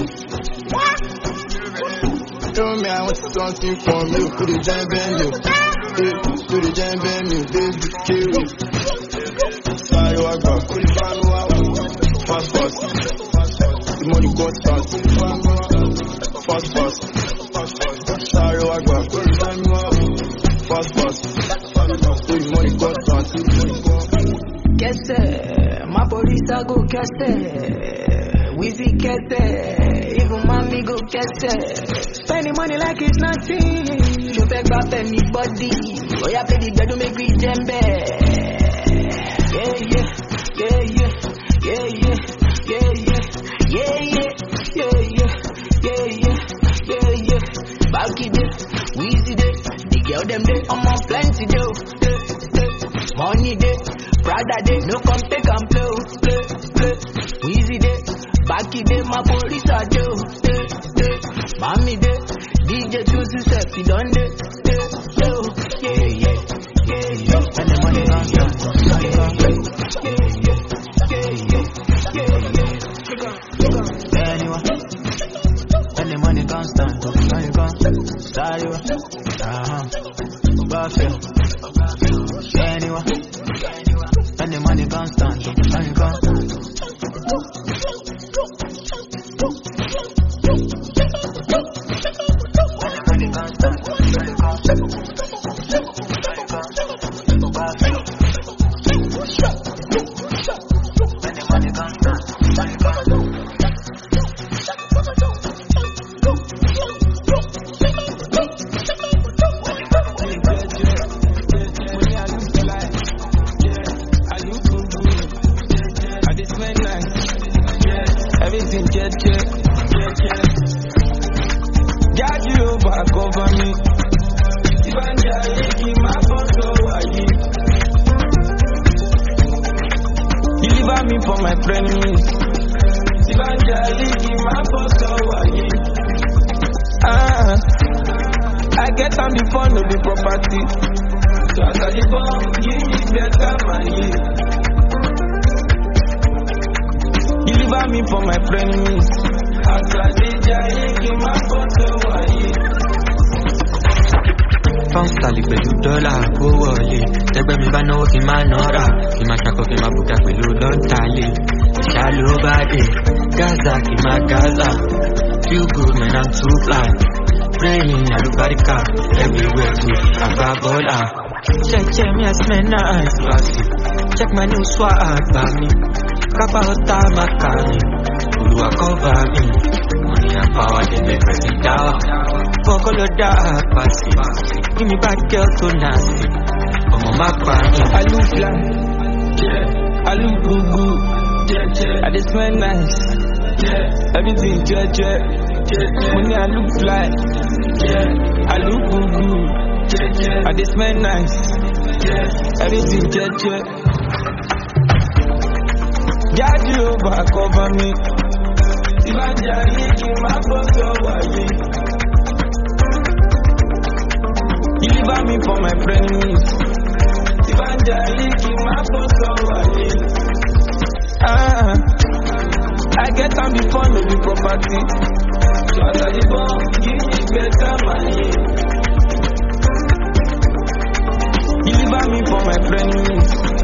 Tell me I want something from you, put the jembe you, put the jembe you, baby kill you. Sorry I got, fast fast. The money got fast, fast, fast, sorry, I got fast, fast, the money got fast.
Kese, my police I go kese, Weezy kese, even mommy go kese. Spending money like it's nothing. You beg up anybody. Oh
Oh, yeah, play the bed to make me jembe. Yeah, yeah, yeah, yeah, yeah, yeah, yeah, yeah, yeah, yeah, yeah, yeah, yeah, yeah, yeah. Back it day, Weezy day, the girl them day, I'm on plenty day, day, day. Money day, Prada day, no come take and play, play, play. Weezy day, back it day, my police are day, day, day. Mommy day, D J choose yourself, you done day, day, day. Yeah, yeah, yeah, yeah. And the money gone down, yeah, yeah, yeah, yeah, yeah, yeah. Anyway, and the money gone down, money gone, sorry, uh-huh, Buffalo. Anyway, and the money gone down, money gone.
Check my new swag by me. Kappa hota makani. Uluwa cover me. Money and power they make me down. Fuck all of that passy. Give me back girl to nasty. I'm on my party. I look like, yeah. I look good good. Yeah, yeah. I just smell nice. Yeah. Everything jet jet. Yeah. Money I look fly. Yeah. I look good good. Yeah, yeah. I just smell nice. Yeah. Everything jet jet. God, you over cover me. If I die, keep my boss away. Deliver me for my friends. If I die, keep my boss away. Ah, I get on before no be property. So I got the bomb, give me better money. Deliver me for my friends.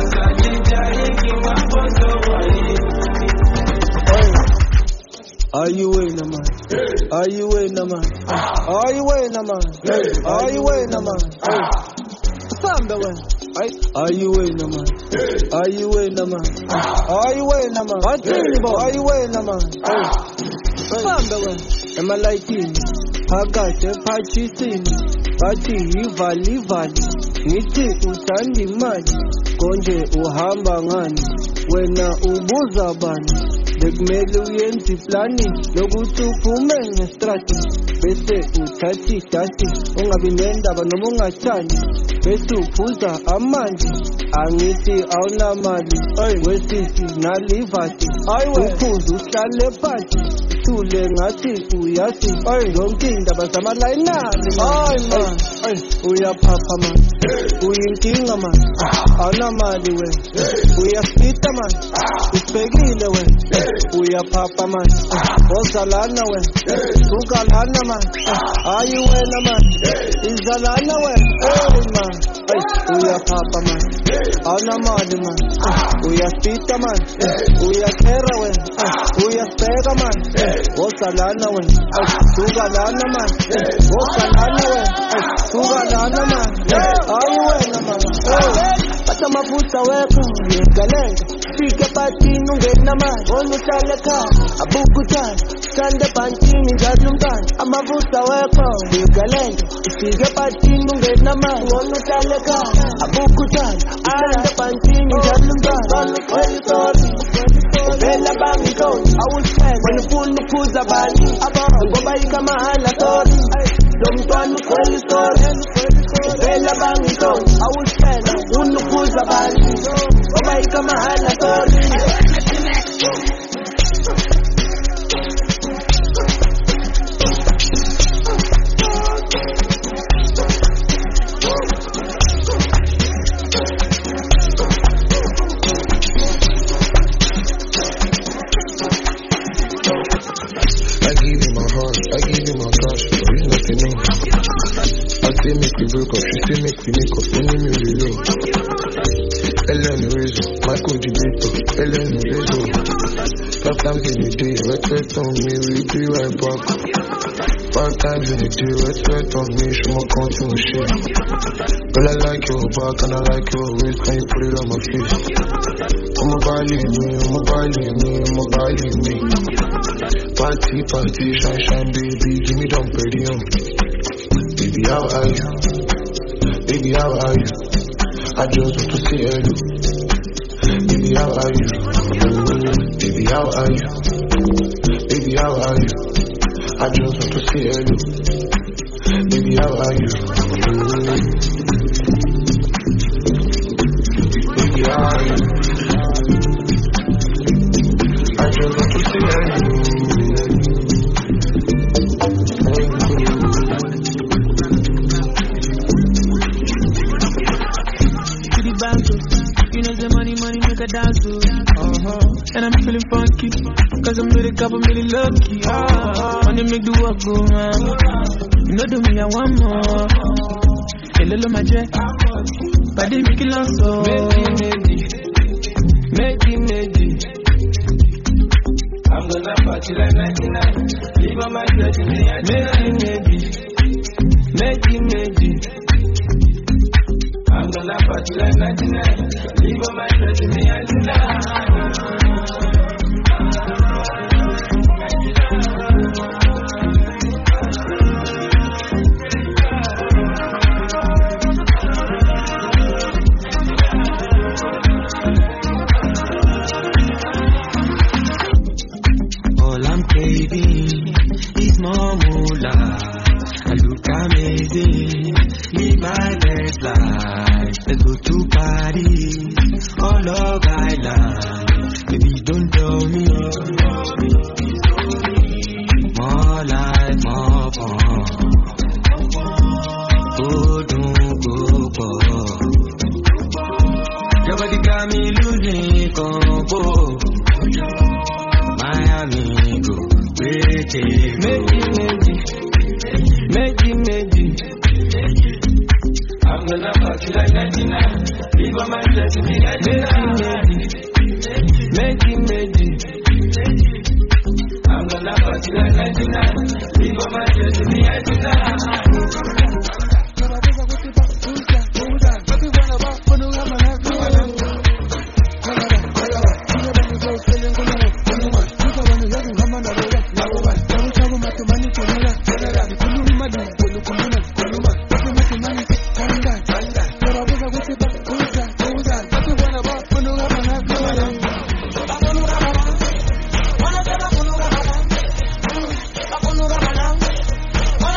Are you in a man? Are you in a man? Are you in a man? Are you in a man? Stand away. Are you in a man? Are you in a man? Are you in a man? Are you in a man? Stand away. Am I like you? I got a patchy thing. Patchy, valley, valley. Niti utandi maji. Konje uhamba ngani. Wena ubuza bani. Bekumele uyenze plani lokuthi uphume ngestrati bese uthathi tati ungabi nendaba noma ungathandi bese uphuza amanzi angithi awunamali wesithi nalivati uphuza uhlale phansi thule ngathi uyathi yonke indaba zamalayinani hayi man uyaphapha man uyinkinga man awunamali we uyafita man usibhekile we uyaphapha man ozalana we ugalana man ayi wena man izalana we hey man uyaphapha man awunamali man uyafita man uyakhera we uyasibheka man ozalana we ugalana man ozalana we ugalana man ayi wena man Pata mafuta weku yegalenga
Ufike party nungena mali Onuhlale khaya abukuthanda Sande pantini njalo umntwana Amavusa wekho Ugalendo Ufike party nungena mali Onuhlale khaya abukuthanda Sande pantini njalo umntwana Kweli sorry Vela bangi coach awuhlele Wena ufuna ukuphuza bani Ngoba ikamahala sorry Lo mntwana kweli sorry Vela bangi coach awuhlele Ufuna ukuphuza bani Ngoba ikamahala sorry
I give you my heart, I give you my cash, there is nothing in. I say make we break up, she say make we make up, only me we know. Ellen Rizzo, Michael Debato, Ellen Rizzo. Five times in a day, respect on me, we be right back. Five times in a day, respect on me, she won't come to my shit. Girl, I like your back and I like your waist, can you put it on my face? I'm a value me, I'm a value me, I'm a value me. Party, party, shine, shine, baby, give me dump ready on. Baby, how are you? Baby, how are you? I just want to say hello. Baby, how are you? Baby, how are you? Baby, how are you? I just want to say hello. Baby, how are you? Baby, how are you? I just want to say hello.
You know the money, money make a dance to. Uh-huh. And I'm feeling funky, cause I'm really couple, really lucky. Uh-huh. Money make the work go round. You know do me, I want more. A little my jet, but they make it long so. Make it, make it. I'm gonna party like ninety-nine. Leave on my shirt in the end. Make it, make it. Make it, I'm gonna party like ninety-nine. Leave on my shirt in the ninety-nine.
All I'm craving is more moolah. I look amazing. Live my best life. Let's go to Paris, all of Island. Baby, don't tell me. More life, more fun. Go, don't go, go. Your body got me losing control. My amigo, wait it. Make it, make it, make it. I'm gonna party like ninety-nine. Leave on my shirt to me ninety-nine. Make it, make it. I'm gonna party like ninety-nine. Leave on my shirt to me ninety-nine.
Wanna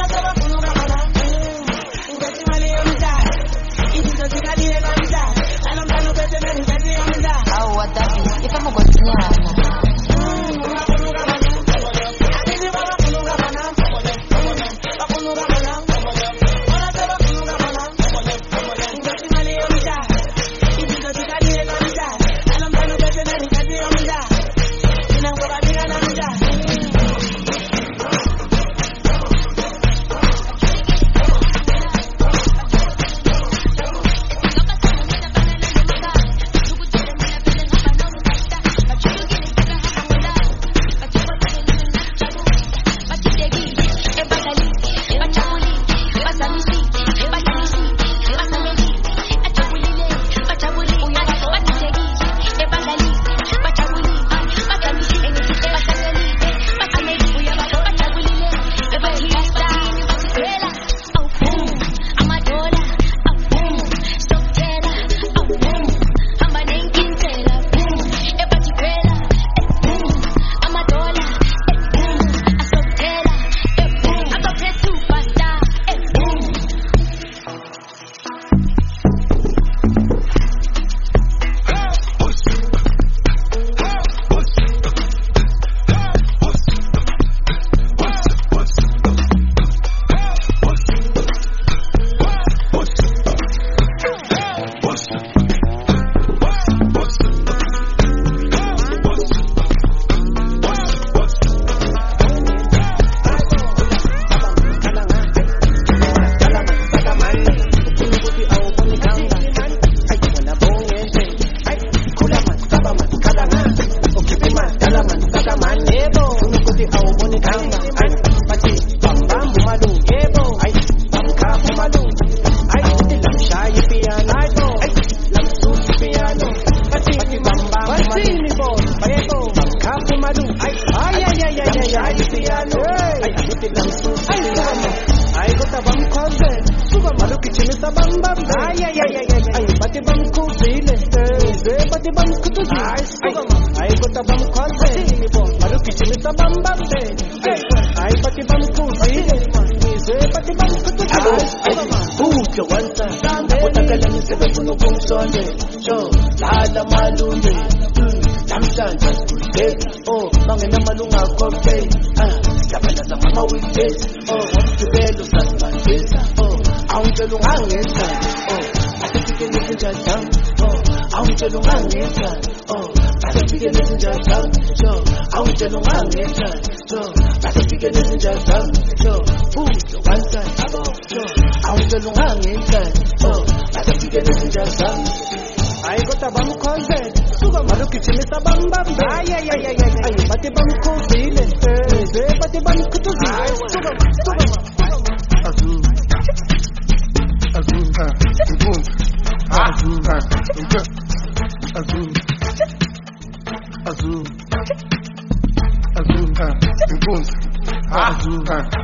shy piano. I put it down so piano. I got a bum cousin. Sugar maluki chini sa bam bam. Ay ay ay ay ay. Ay pati bam ko feel it. Ay pati bam ko to see. Ay got a bum cousin. Maluki chini sa bam bam. Ay pati bam ko feel it. Ay pati bam ko to see. Ooh, the one time. Put a girl in the bed no come Sunday. Show, lada malunde. Tamshanta, eh, oh, mange na malunga kope. Ah, sabana sa mama weekdays. Oh, what's the bell of that man? Oh, I'm the long answer. Oh, I think you can listen to jam. Oh, I'm the long answer. Oh, I think you can listen to jam. So, I'm the long answer. So, I think you can listen to jam. So, ooh, the one time. So, I'm the long answer. Oh, I think you can listen to jam. I got a bum cousin. Sugar maluki chini sa bam bam. Ay ay ay ay ay. Ay pati bam ko feel it. Ay pati bam ko to see. Sugar sugar.
Azul. Azul. Azul. Azul. Azul. Azul. Azul. Azul. Azul.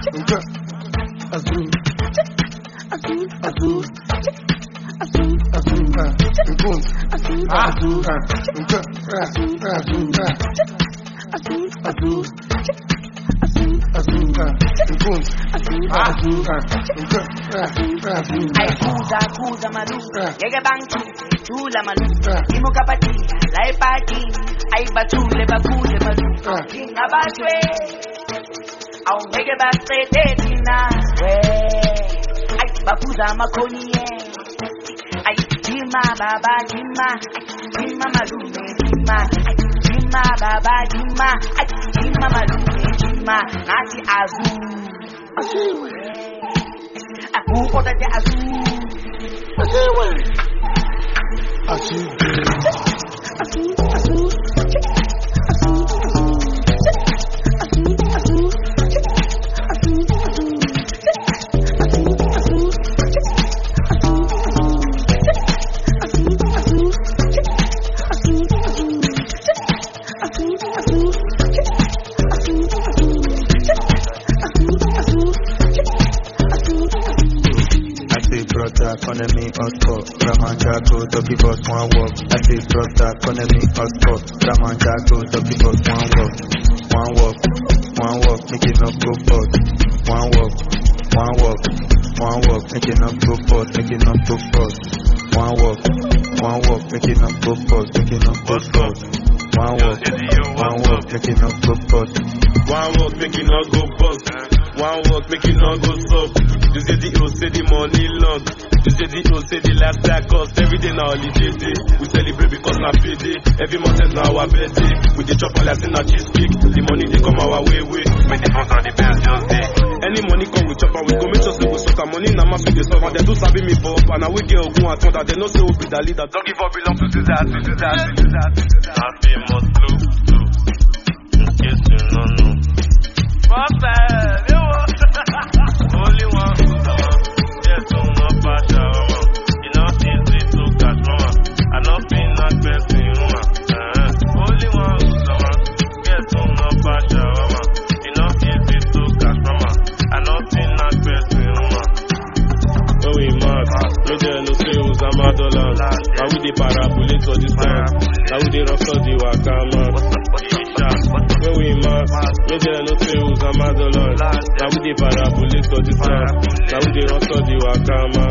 Azul. Azul. Azul. Azul, azul, azul, azul, azul, azul, azul,
Ay kuza kuza malu, yege banki, chula malu, imo kapati, lai pati, ay batule bakule malu, kinga baswe, au yege baswe tetina, we, ay bakuza makoniye. Ay, Jima baba Jima, Jima malume Jima, Jima baba Jima, Jima malume Jima, nasi azu, azu, aku kota de azu, azu,
azu,
azu, azu,
economy hotspot, Ramanja go to give us one walk. I say brother, economy hotspot, Ramanja go to give us one walk. One walk, one walk, make it not go forth. One walk, one walk, one walk, make it not go forth, make it not go forth. One walk, one walk, make it not go forth, make it not go forth. One walk, one walk, make it not go forth.
One walk, make it not go forth. One walk, make it not go soft. You say the O, say the money long. You say the O, say the lifestyle cost. Every day now holiday day. We celebrate because na payday. Every month is now our birthday. We dey chop all like in a cheesecake. The money they come our way way. Make the front and the bills just day. Any money come we chop and we go make sure say we suck. Money na mass we dey solve and they do sabi me for up. And I we get ogun at one that they know say we be the leader. Don't give up, belong to do that, to do that, to do that. I famous blue, blue. In case you don't know. What's that? Only one who's the one. Yes, so no passion, mama. You know easy to catch, mama. I know being not best in mama. Only one who's the one. Yes, so no passion, mama. You know easy to catch, mama. I know being not best in mama. When we mad, no there no say who's a mad dollar. Now we dey parabulate for this time. Now we dey rock for the waka man. When we mad, no there no say who's a mad dollar. Now we dey parabulate for this time. Now we dey rock for the waka man.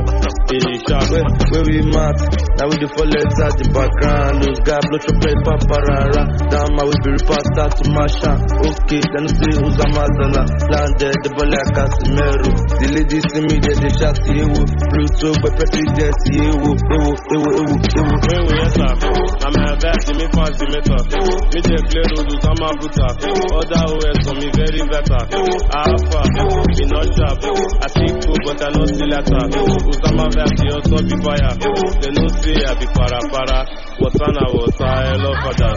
When we mad, now we dey fall at the background. Those guys blow chocolate paparara. Down my way be repasta to Masha. Okay, then say who's a mad dollar. Landed the ball like Casimiro. The ladies see me there, they shout ewo. Pluto, but president ewo, ewo, ewo, ewo, ewo.
When we enter, I'm a best, me fast the meter. Me dey play road with some abuta. Other O S for me very better. Alpha, me not sharp. I think cool, but I not still at her. Usama verse, you also be fire. They no say I be para para. What's on a water, I love for that.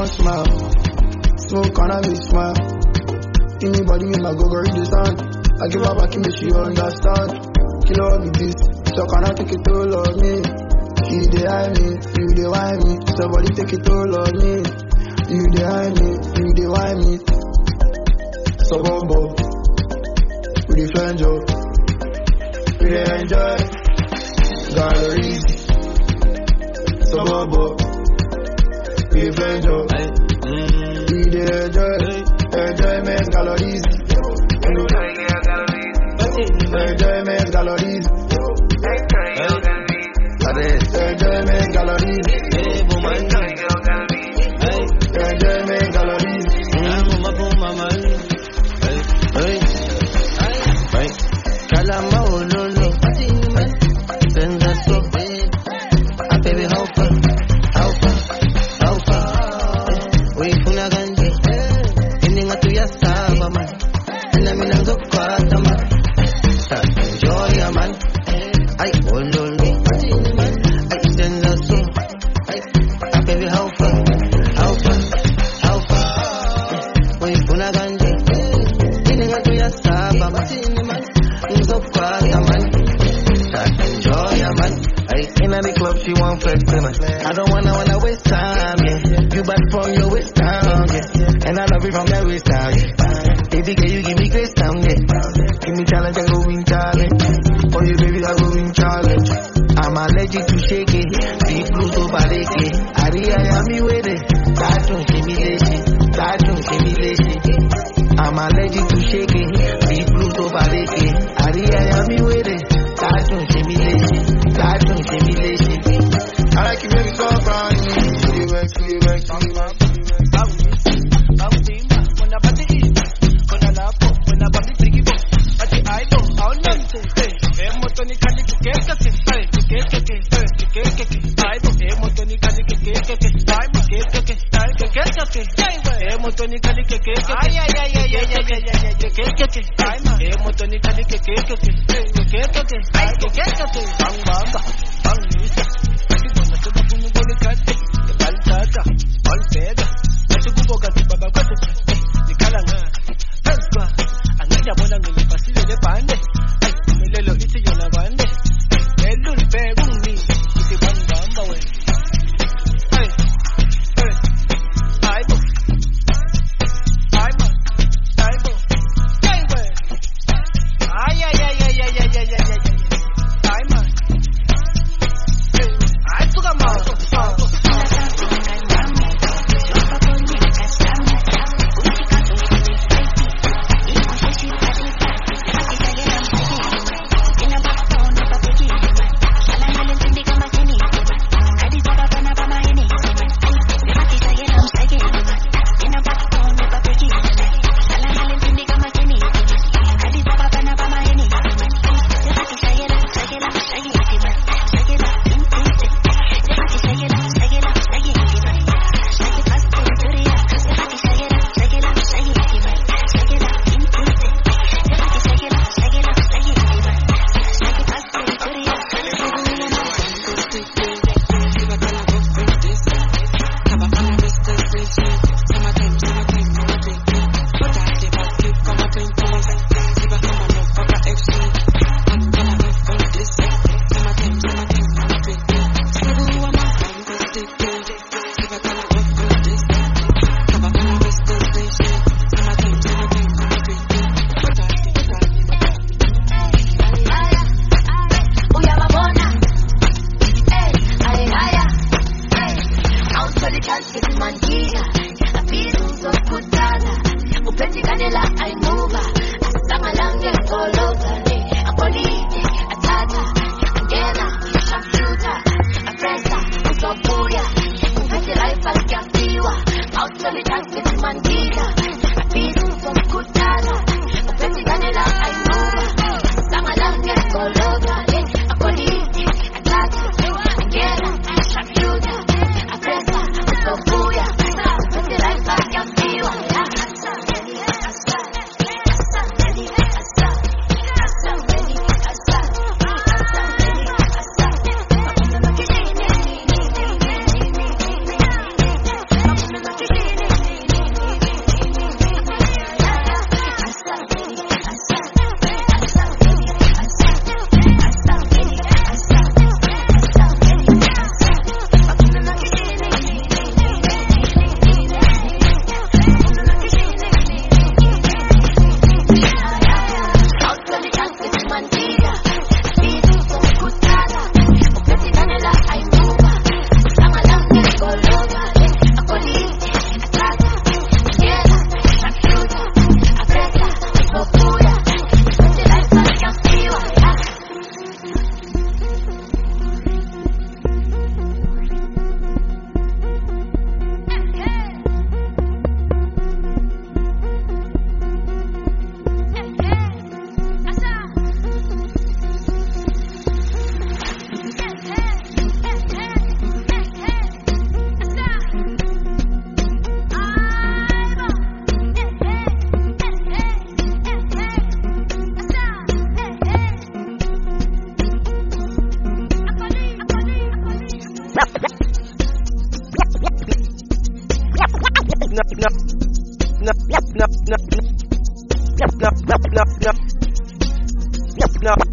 one smile. Smoke on a big smile. Anybody in my go go read the sound. I give her back in the she understand. Kill all with this, so can I take it all of me? You dey hide me, you dey wine me. Somebody take it all of me. You dey hide me, you dey wine me. Suburbo, we dey find job, we dey enjoy. Galleries, Suburbo, we dey find job, we dey enjoy. Enjoyment galleries, enjoyment galleries. Enjoyment galleries. Enjoyment galleries.
Kalama ololo, send us up. Ah baby, how far, how far, how far? We funa ganje, endinga tu ya saba man. Ina mina ngokwata man. Enjoy ya man. Ay ololo. Baby, how far, how far, how far? We funa ganje, ininga tu ya saba man. Nzo kwata man, enjoy ya man. Ay, inna the club she want flex tonight. I don't wanna wanna waste time, yeah. You back from your waist down, yeah. And I love you from that waist down, yeah. Baby girl, you give me grace down, yeah. Give me challenge and go win challenge. For you, baby, I go win challenge. I'm allergic to shake it. Deep blue so baleke. Aria yami with it. That don't give me lazy. That don't give me lazy. I'm allergic to shake it. Deep blue so baleke. Aria yami with it. That don't give me lazy. That don't give me lazy.
I like you baby so funny. You work, you work, you work.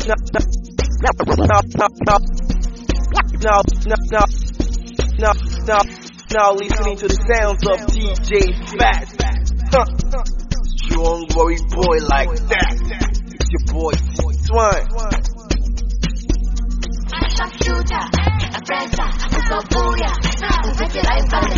now, now, now, now, now, now listening to the sounds of D J Fat. Strong worry boy like that. It's your boy Swine.
Shooter, a pressure, a booyah, with your life on the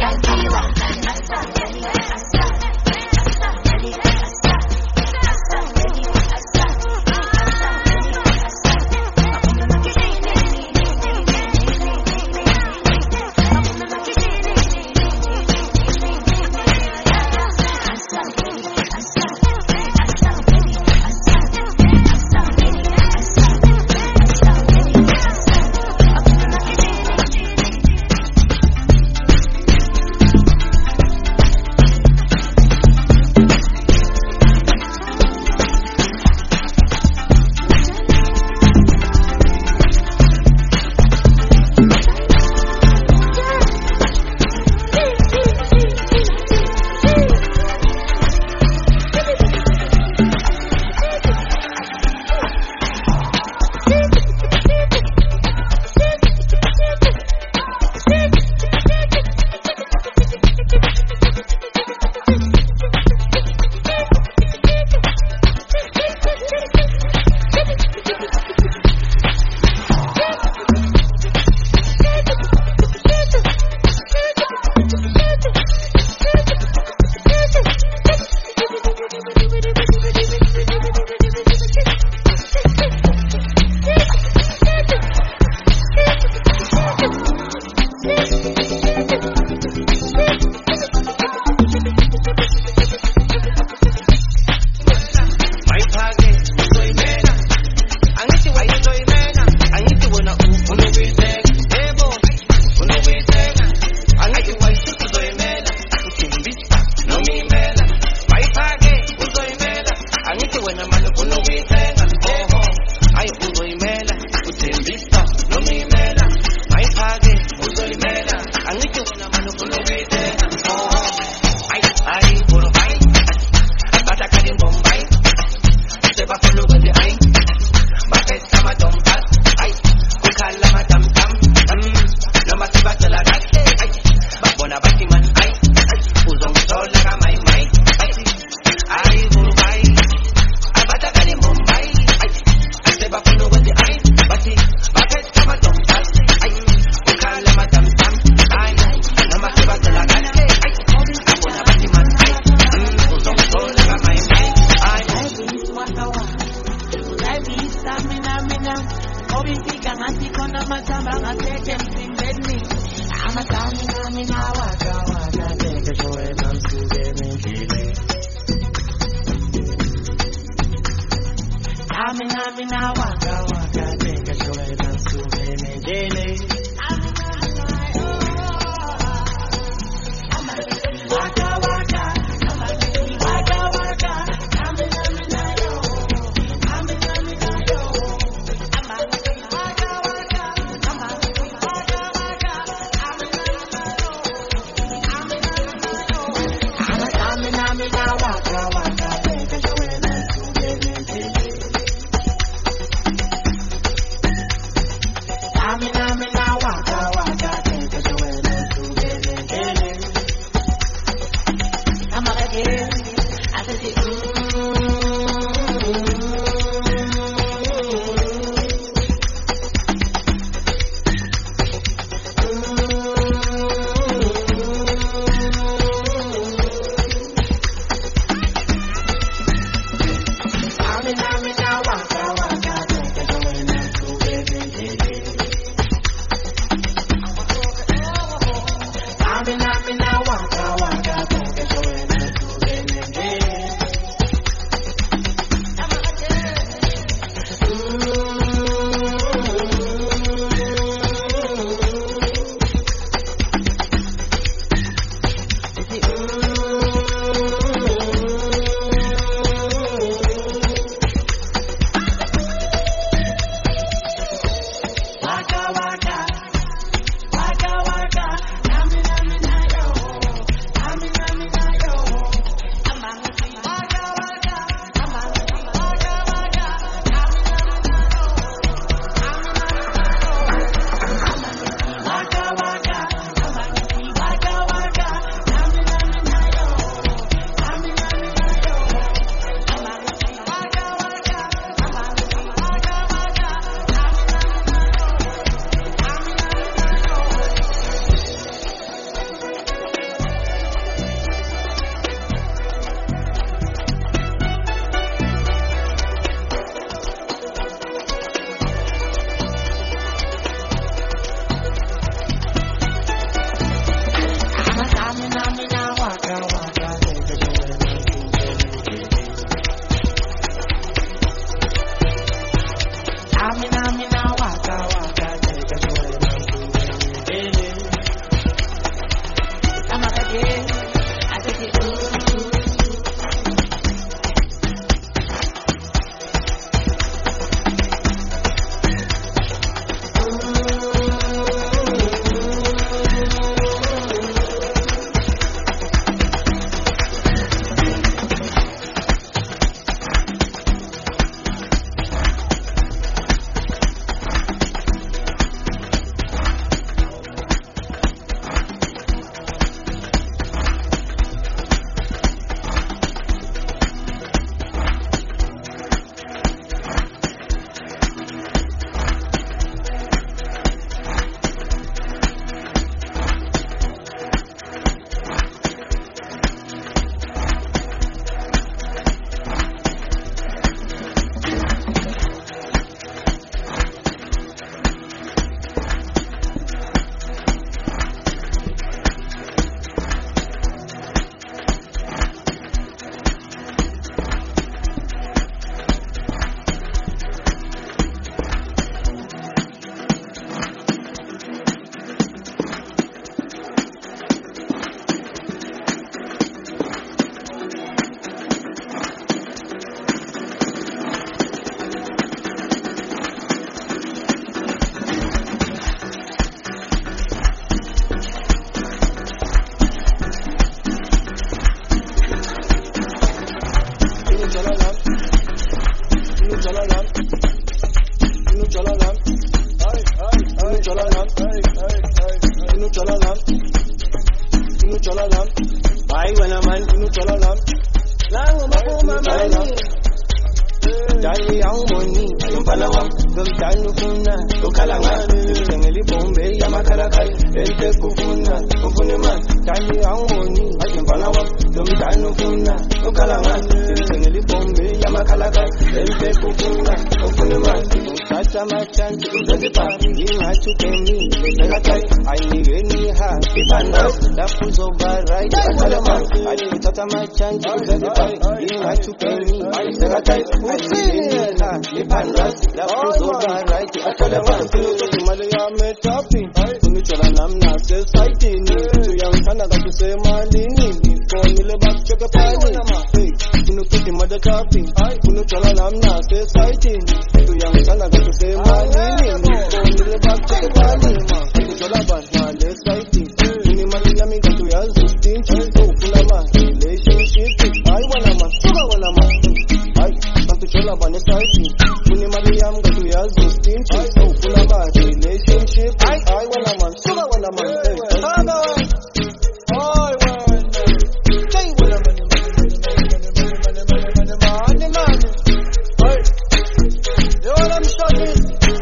inu chola lam, ay ay, inu chola lam, ay ay ay, inu chola lam, inu chola lam, ay wana man, inu chola lam, lang mapuma mani. Dali ang money, yung palawang Gamitan mo kuna, yung kalangan Yung ilibombe, yung makalakay Ente kufuna, kufunaman Dali ang money, yung palawang Gamitan mo kuna, yung kalangan Yung ilibombe, yung makalakay Ente kufuna, kufunaman Tata machan, uzazipa Yung achukemi, uzagatay Ay nigeni ha, ipandas Dafu zoba, right, akalaman Ay tata machan, uzazipa Yung achukemi, uzagatay Ay nigeni ha, ipandas Dafu zoba, right, akalaman Tuloto Malia metapi Kunichola namna society ni Tuyang sana katusema lini Konile bak choka pani Kunututi madatapi Kunichola namna society ni Tuyang sana katusema lini Konile bak choka pani Kunichola bak na society Kuni Malia mi katu ya zustinchi Kulama relationship Ay wana ma, suga wana ma Ay, katuchola bane society Kuni Malia mi katu ya zustinchi Kulama relationship Ay, ay wana man, suga wana man Haga wan, ay wan Chay wana man Mani mani mani mani Ay, you know what I'm shouting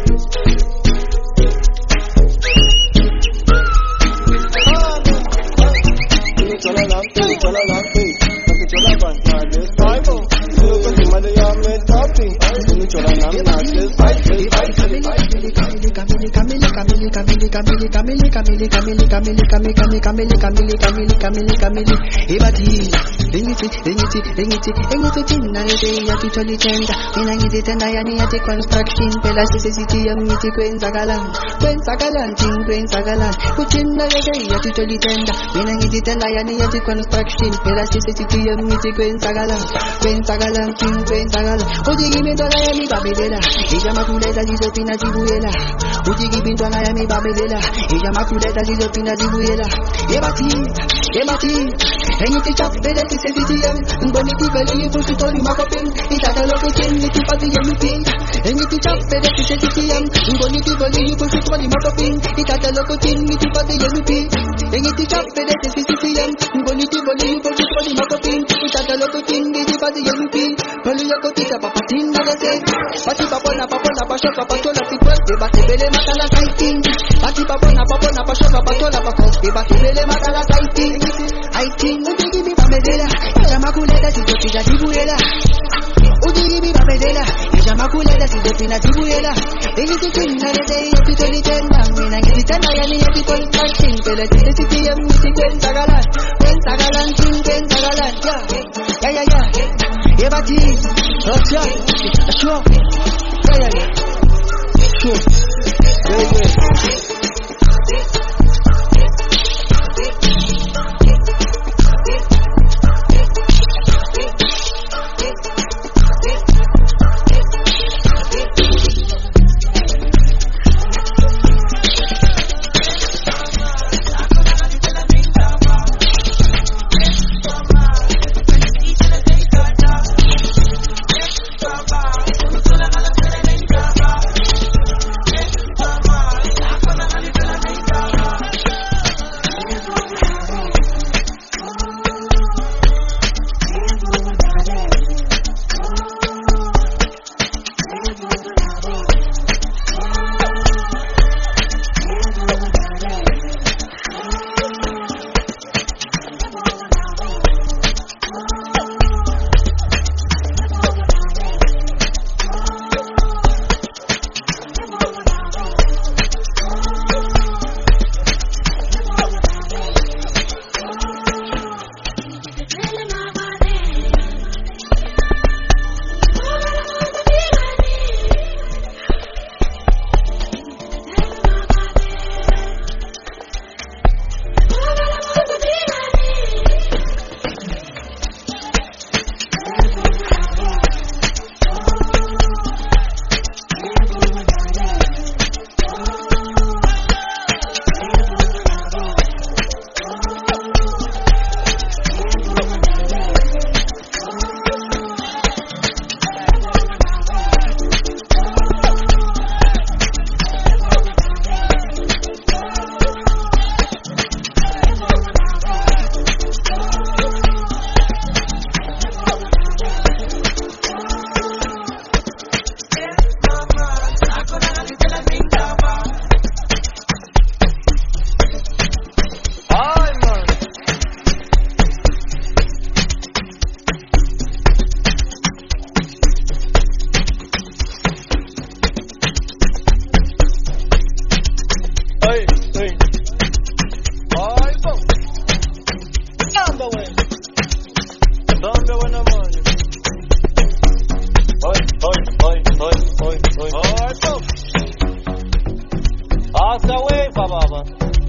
Haga, ay Kini chola lam, kini chola lam Kini chola ban, na des Bible Kini kasi madaya me topi Kini chola lam, na des Bible Kamili, kamili, kamili, kamili, kamili, kamili, kamili, kamili, kamili, kamili, kamili, kamili, kamili, kamili, kamili, kamili, ibati, engiti, engiti, engiti, engiti, tina rete ya tucholi tenda, mina ngiti tenda ya ni ati construction, pela sisi siti ya ngiti kwenza galan, kwenza galan, ting kwenza galan, kutina rete ya tucholi tenda, mina ngiti tenda ya ni ati construction, pela sisi siti ya ngiti kwenza galan, kwenza galan, ting kwenza galan, odi gime dola ya mi babedela, ija makuleta jizo pina jibuela. Ujigi bintwana ya mi babedela Ija makuleta zizo pina zibuyela Ebati, ebati Enyiti chapede kise vitiyem Mboni kibeli yifusi tori makopin Itata loketin niti pati yemipin Enyiti chapede kise vitiyem Mboni kibeli yifusi tori makopin Itata loketin niti pati yemipin Enyiti chapede kise vitiyem Mboni kibeli yifusi tori makopin Itata loketin niti pati yemipin Pali yokotisa papatin nagase Pati papona papona pashoka patola pitwa Ebati bele matala kaiting Pati papona papona pashoka patola pako Ebati bele matala kaiting Aiting Udigi mi babedela Ija makuleta sijo pina zibuela Udigi mi babedela Ija makuleta sijo pina zibuela Eni titina rete yeti toli tenda Mina ngeti tenda yani yeti toli karting Pele tite siti yem niti kwenta galan Kwenta galan ting kwenta galan Ya ya ya ya Ebati Osya Ashwa Ya ya ya Sure Yeah yeah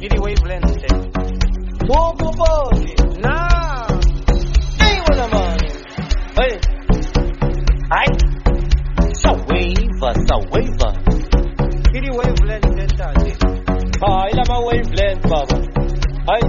Giddy wavelength.
Bobo boy.
Nah.
Hey, what am I? Hey.
Ay. So waver, so waver. Giddy wavelength.
Ah, il a ma wavelength, Baba. Hey.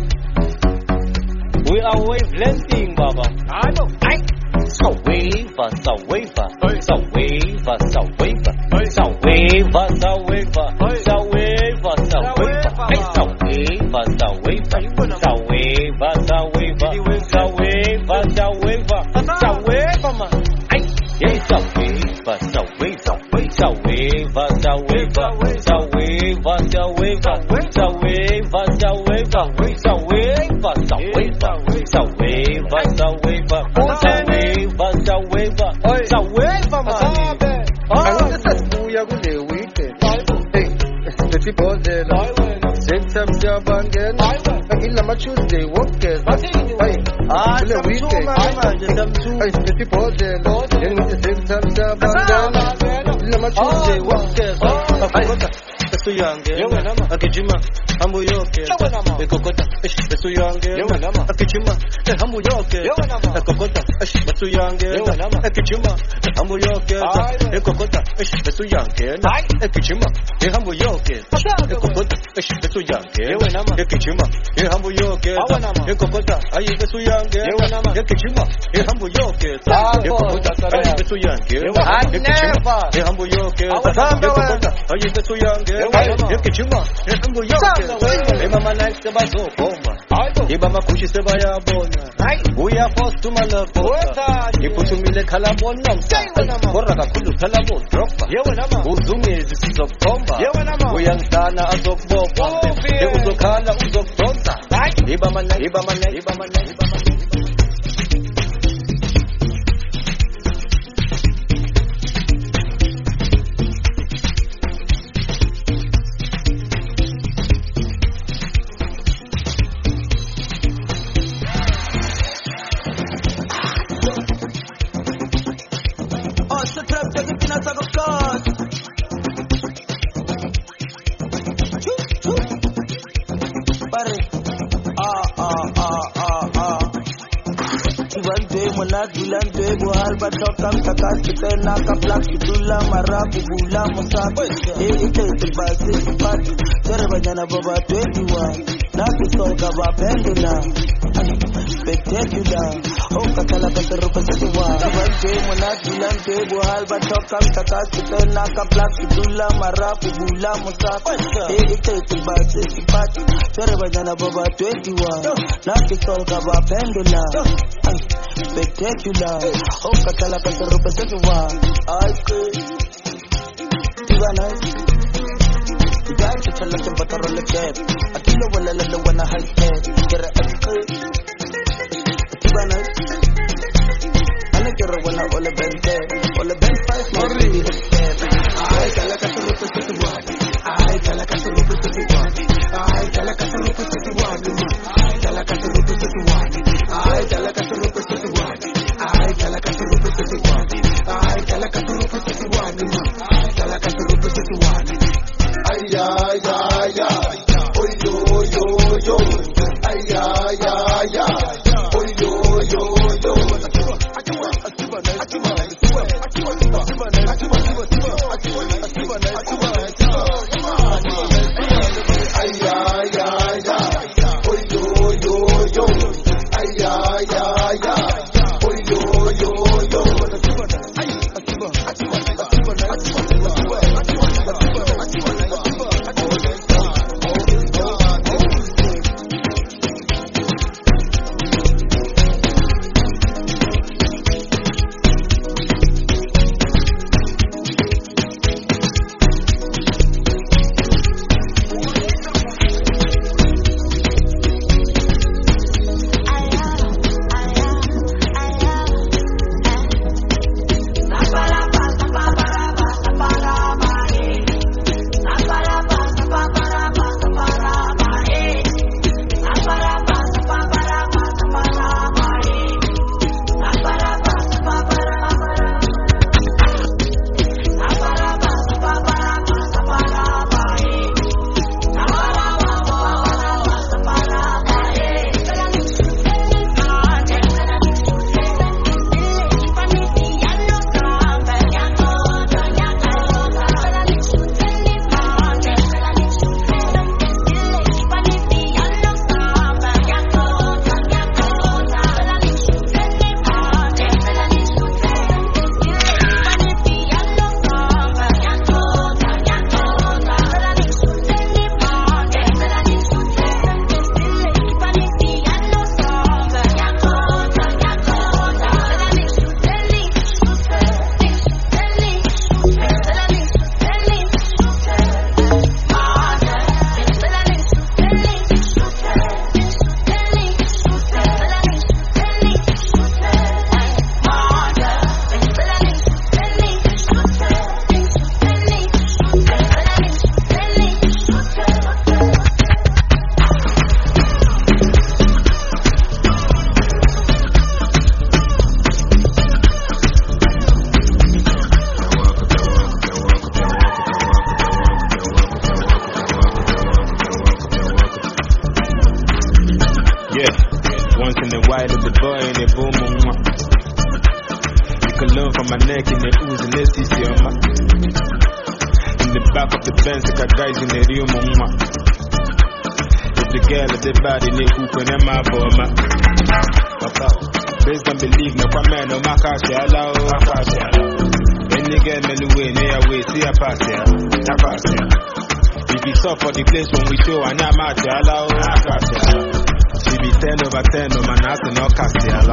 We are wavelengthing, Baba.
I know. Ay. So waver, so waver. So waver, so waver. So waver, so waver. So waver, so waver. Ay, so waver, so waver. So waver, so waver. So waver, so waver. So waver, man. Ay, yeah, so waver, so waver. So waver, so waver. So waver, so waver. So waver, so waver. So waver, so waver. So waver, so waver. So waver, so waver. So waver, man.
I want to say, Booyah, good day, weekend. Hey, the people there, same time, job again. In the Tuesday, work there. Hey, ah, the weekend. Hey, the people there, in the same time, job again. In the Tuesday, work there. Besu yange, akijima, hambu yoke, ekokota, besu yange, akijima, hambu yoke, ekokota, besu yange, akijima, hambu yoke, ekokota, besu yange, akijima, hambu yoke, ekokota, besu yange, akijima, hambu yoke, ekokota, ayi besu yange, akijima, hambu yoke, ekokota, besu yange, akijima, hambu yoke, ekokota, ayi besu yange. Yeke chuma, yeke mbo yoke. Ema manai seba zo bomba. Iba makushi seba ya bona. We are forced to malapota. Iputu mile kalabon namsa. Korra kakulu kalabon droppa. Uzunge zisizo bomba. Uyangtana azok bomba. E uzokala uzok tonta. Iba manai, iba manai, iba manai, iba manai.
Gulante buhalba tokam takas kita naka plak dula marabu bula musab eh ite tibasi pati terbanyana baba twenty-one naki solka ba pendula spectacular oh kakala kasero kaswa gulante mona gulante buhalba tokam takas kita naka plak dula marabu bula musab eh ite tibasi pati terbanyana baba twenty-one naki solka ba pendula spectacular. Oh, Katala Katara Pasatua. I could. Tivana. You got to tell us about the roller cat. I kill a walla when I hide cat. Get a could. Tivana. I get a one all a bent there. All a bent five more really. I tell a Katara Pasatua. I tell a Katara Pasatua. I tell a Katara Pasatua. I tell a Katara Pasatua. I tell a Katara Pasatua. I tell a Katara Pasatua. I tell a Katara Pasatua. I tell a Katara Pasatua. Ay ay ay ay. Oh yo yo yo. Ay ay ay ay. Oh yo yo yo. Atiwa atiwa atiwa atiwa.
neck in the ooze and this is your ma. In the back of the Benz, the guys in the real mama. If the girl at the body, they cook when I'm my bomb. Based on believe, no man, no makashi, allow, makashi, any girl, many way, near way, see a pass here, a pass here. If you saw for the place when we show, and I'm out here, allow, makashi. She be ten over ten, no man, that's no Castiala.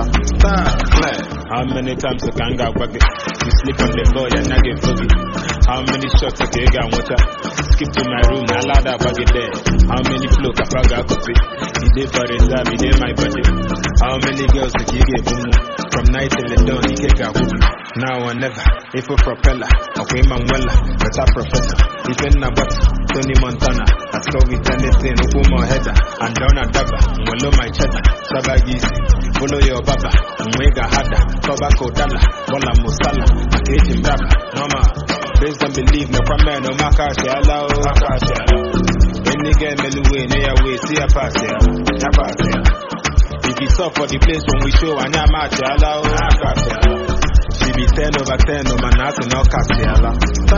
How many times you can go back? You sleep on the floor, you're not getting foggy. How many shots you can get water? Skip to my room, I lie that bag there. How many floats I got coffee? He did for his job, he did my body. How many girls you get boom? From night till the dawn, he can't get whoopee. Now or never, if a propeller, okay, Manuela, but a professor. If in a butt, Tony Montana, I saw with anything, Umo header, and down a dabba, follow my cheddar, Sabagisi, follow your baba, Mwega Hada, Tobacco Dalla, Bola Musala, Agation Brava, Mama, based on believe, no man, no Makashi, allow, Makashi, any game, anyway, near way, see a pass here, a pass here. If you saw for the place when we show, and I'm out here, allow, Makashi. She be ten over ten, no man, that's no Castiala.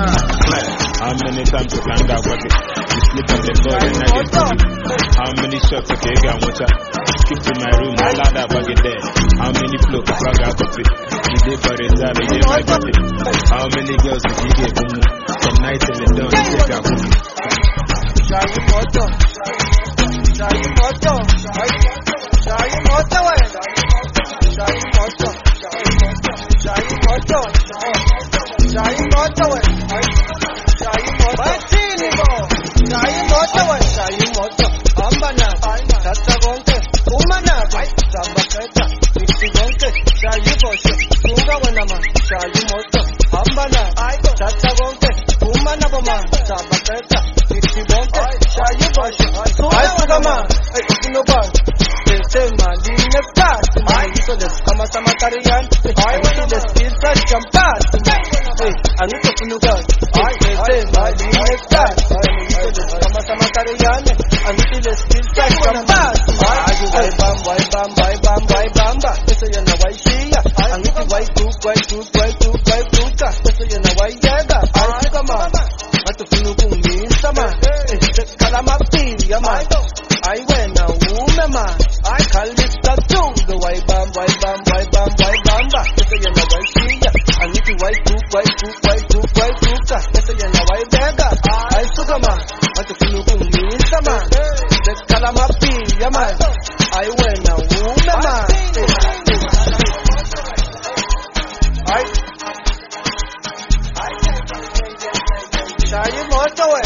How many times you can go work it? You sleep on the floor and I get food. How many shots you can get water? Skip to my room, I lie that bag there. How many floats I got coffee? You did for the job, you did my body. How many girls did you get boom? From night till the dawn, you take a boom.
Shayi moto, shayi moto, shayi moto, shayi moto. Shayi moto, shayi moto, shayi moto, Martini bo, shayi moto, shayi moto, ambana, tata gonke, umana, sabaketa, iti gonke, shayi bosho, sunga wanama, shayi moto, ambana, tata gonke, umana boma, sabaketa, iti gonke, shayi bosho, ay sugama, ay kunuba. Tema line fast, my so let's come as a Matarian. I want to still touch and pass. Hey, I need to know God. I say my line fast, so let's come as a Matarian. I need to still touch and pass. I do why bam, why bam, why bam, why bamba. This is na why she. I need to why two, why two, why two, why two. This is na why yaga. I come on. I to know who me sama. It's kalama pi yama. I went a woman man. I call this tattoo. The white bam, white bam, white bam, white bamba. This is na why she. I need to white two, white two, white two, white two. This is na why yaga. I sugama. I to know who me sama. It's kalama pi yama. I went a woman man. I Shayi moto we,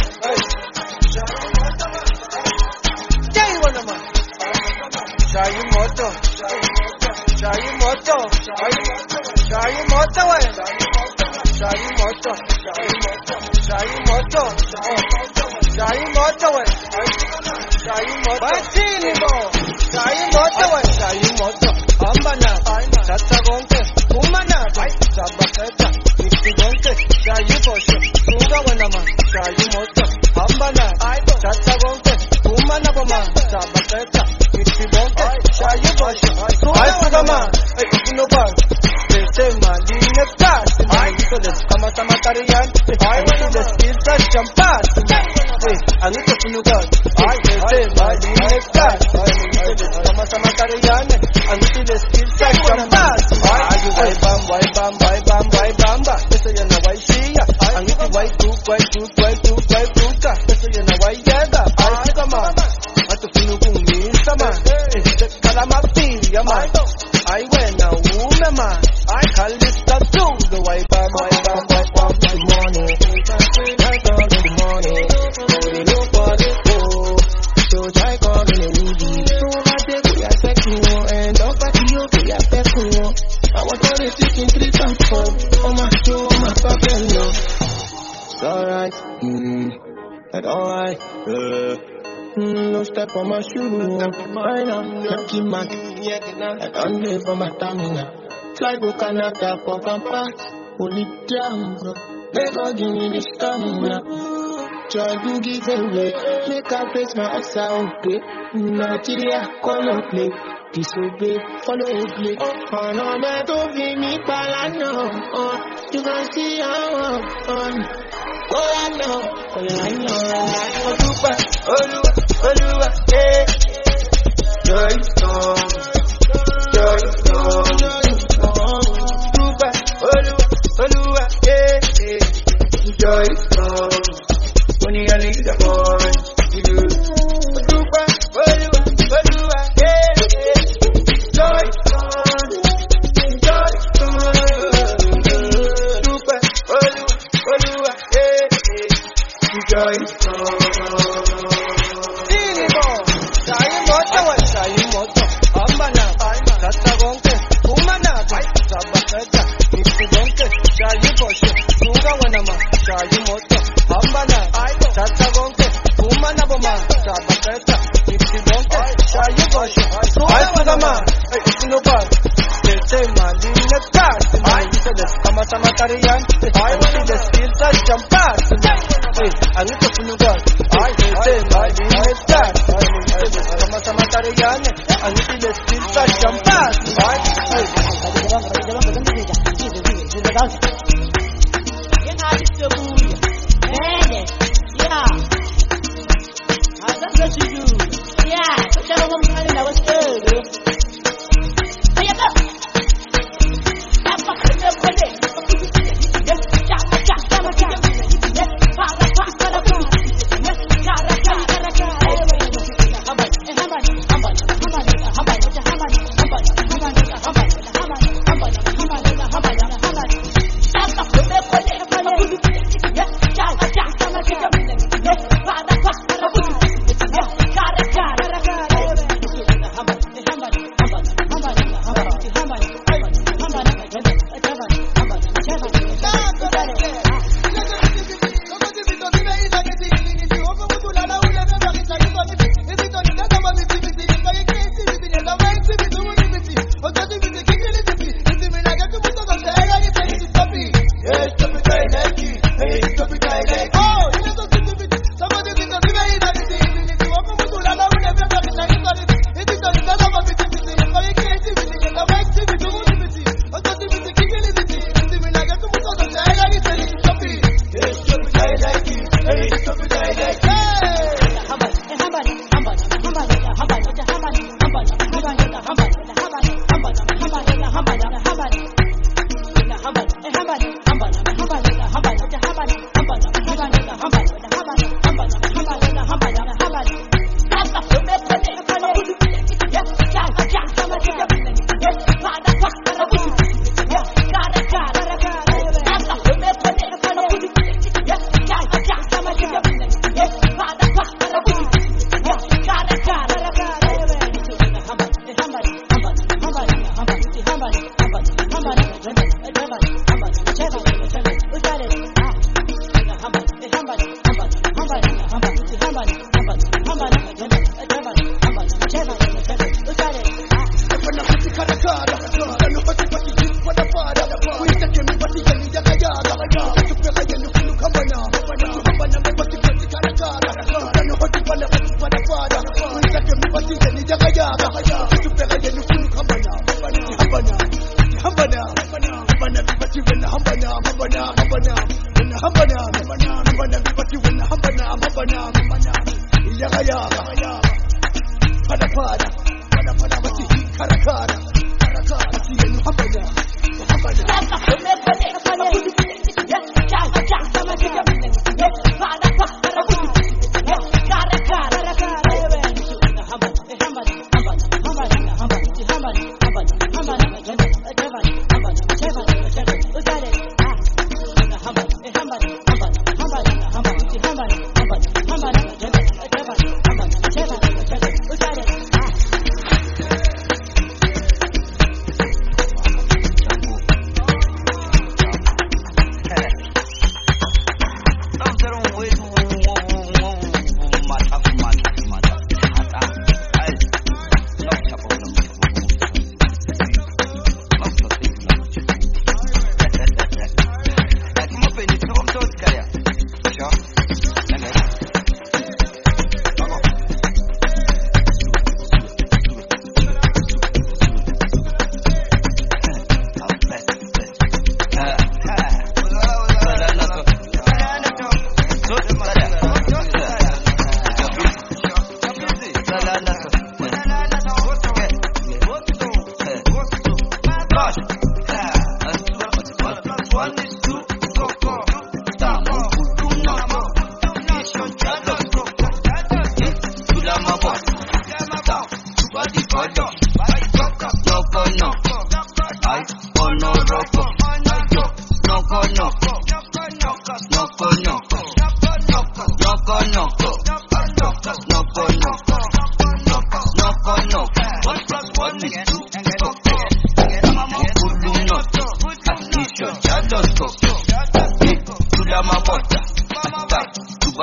Jai wana man. Shayi moto, Shayi moto, Shayi moto we, Shayi moto, Shayi moto, Shayi moto we, Shayi moto. Martini bo, Shayi moto we, Shayi moto. Ambana, tata gonke, umana, sabaketa, iti gonke, Shayi bosho. Sunga wanama, shayi moto, ambana, tata gonke, umana boma, sabaketa, iti bonke, shayi bosho. Ay sugama, ay kunuba. Tema line fast, my so let's come as a Matarian. I want to still touch and pass. Hey, I need to know God. I say my line fast, so let's come as a Matarian. I need to still touch and pass. I do why bam, why bam, why bam, why bamba. This is na why she. I need to why two, why two, why two, why two. This is na why yaga. I come on. I to know who me sama. It's kalama pi yama. I went a woman man. I call this tattoo. The white bam, white bam, white bam. Good morning. I call in the morning. We look for the go. So I call in the movie. So I take we are sexy and don't party you we are sexy. I was on the sitting three times four. On my show, on my papel. It's alright. Mm. Like alright. Uh. Mm, no step on my shoe, right now, lucky man, I don't live for my stamina. Fly go Canada for campaign, only down, they go give me the stamina. Try to give away, make I place my ass out, play. Nigeria, call up play, disobey, follow play. Oh no, man, don't give me balance,
You gon' see how I'm fun. Oh, I know, oh, I know, I know. Oluwa, Oluwa, yeah. Joy song, joy song, Oluwa, Oluwa, Oluwa, yeah. Joy song, when you need the boy, you Oluwa, Oluwa, Oluwa, yeah. Joy song, joy song, Oluwa, Oluwa, Oluwa, yeah. Joy song.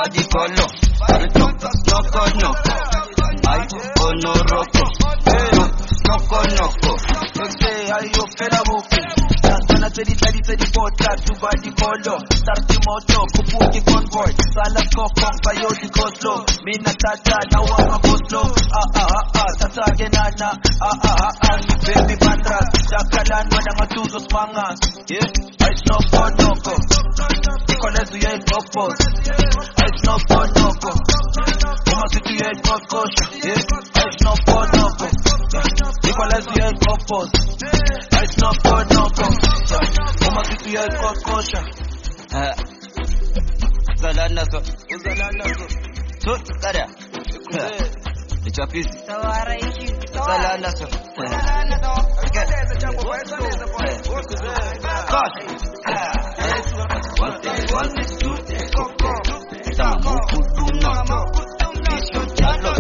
body color. Noko noko, I ono roko. Noko noko.
Okay, how you feel about it? Sana tedi tedi tedi bota tu body color. Starti moto, kupuji convoy. Sala kokong payo di koslo. Mina tata na wanga koslo. Ah ah ah ah, tata genana. Ah ah ah ah, baby bandras. Jakalan wada matuzos mangas. Yeah, I snoko noko. Ikolezu ya ikopos. I snoko noko. Umasitu ya ikokosha. Yeah, I snoko noko. Ikolezu ya ikopos. I snoko noko. Umasitu ya ikokosha.
Zalana so, zalana so. So kada. It's a piece. Zalana so. God. One thing, one thing, two things. Tamu kudu no. Isho jalo.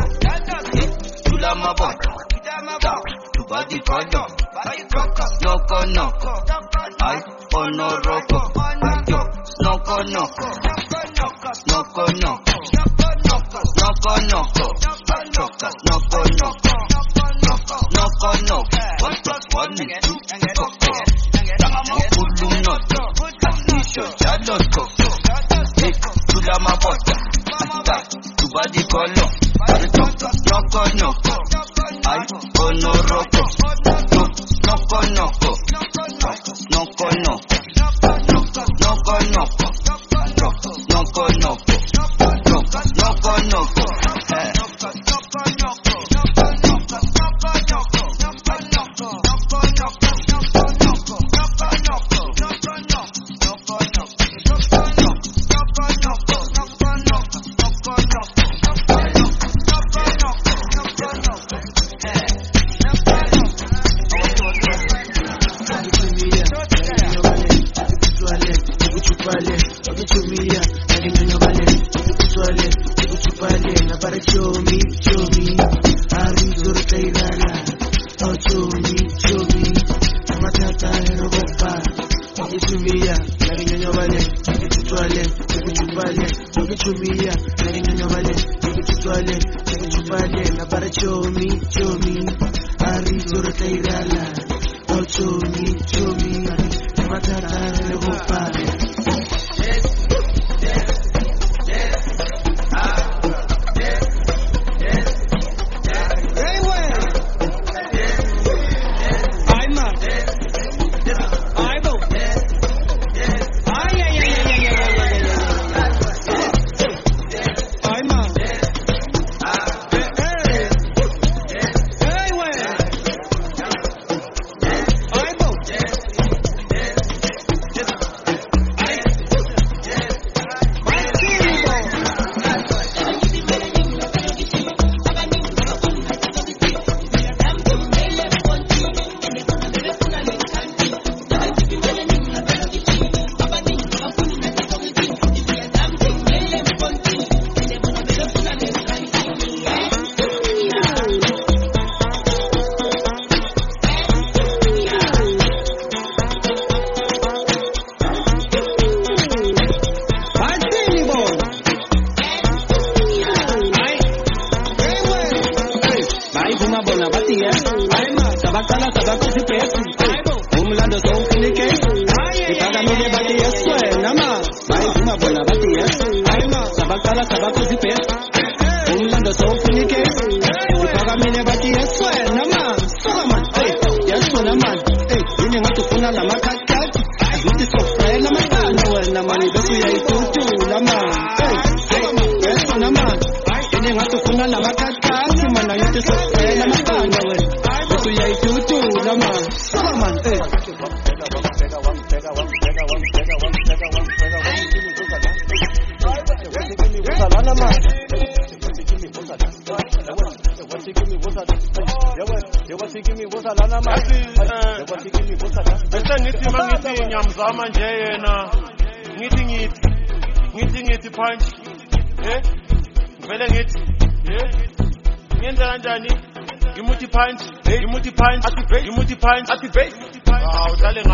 Tula mabota. Tu body kodo. Noko noko. I ono roko. Noko noko. Noko noko. Noko noko. Noko noko. Noko noko. One plus one is two. Tamu kudu no. Isho jalo koko. Tula mabota. Tu body kodo. Noko noko. I ono roko. Noko noko. Noko noko. Noko noko. Noko noko. Noko noko.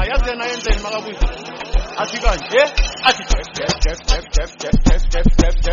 Ati kan, eh? Ati,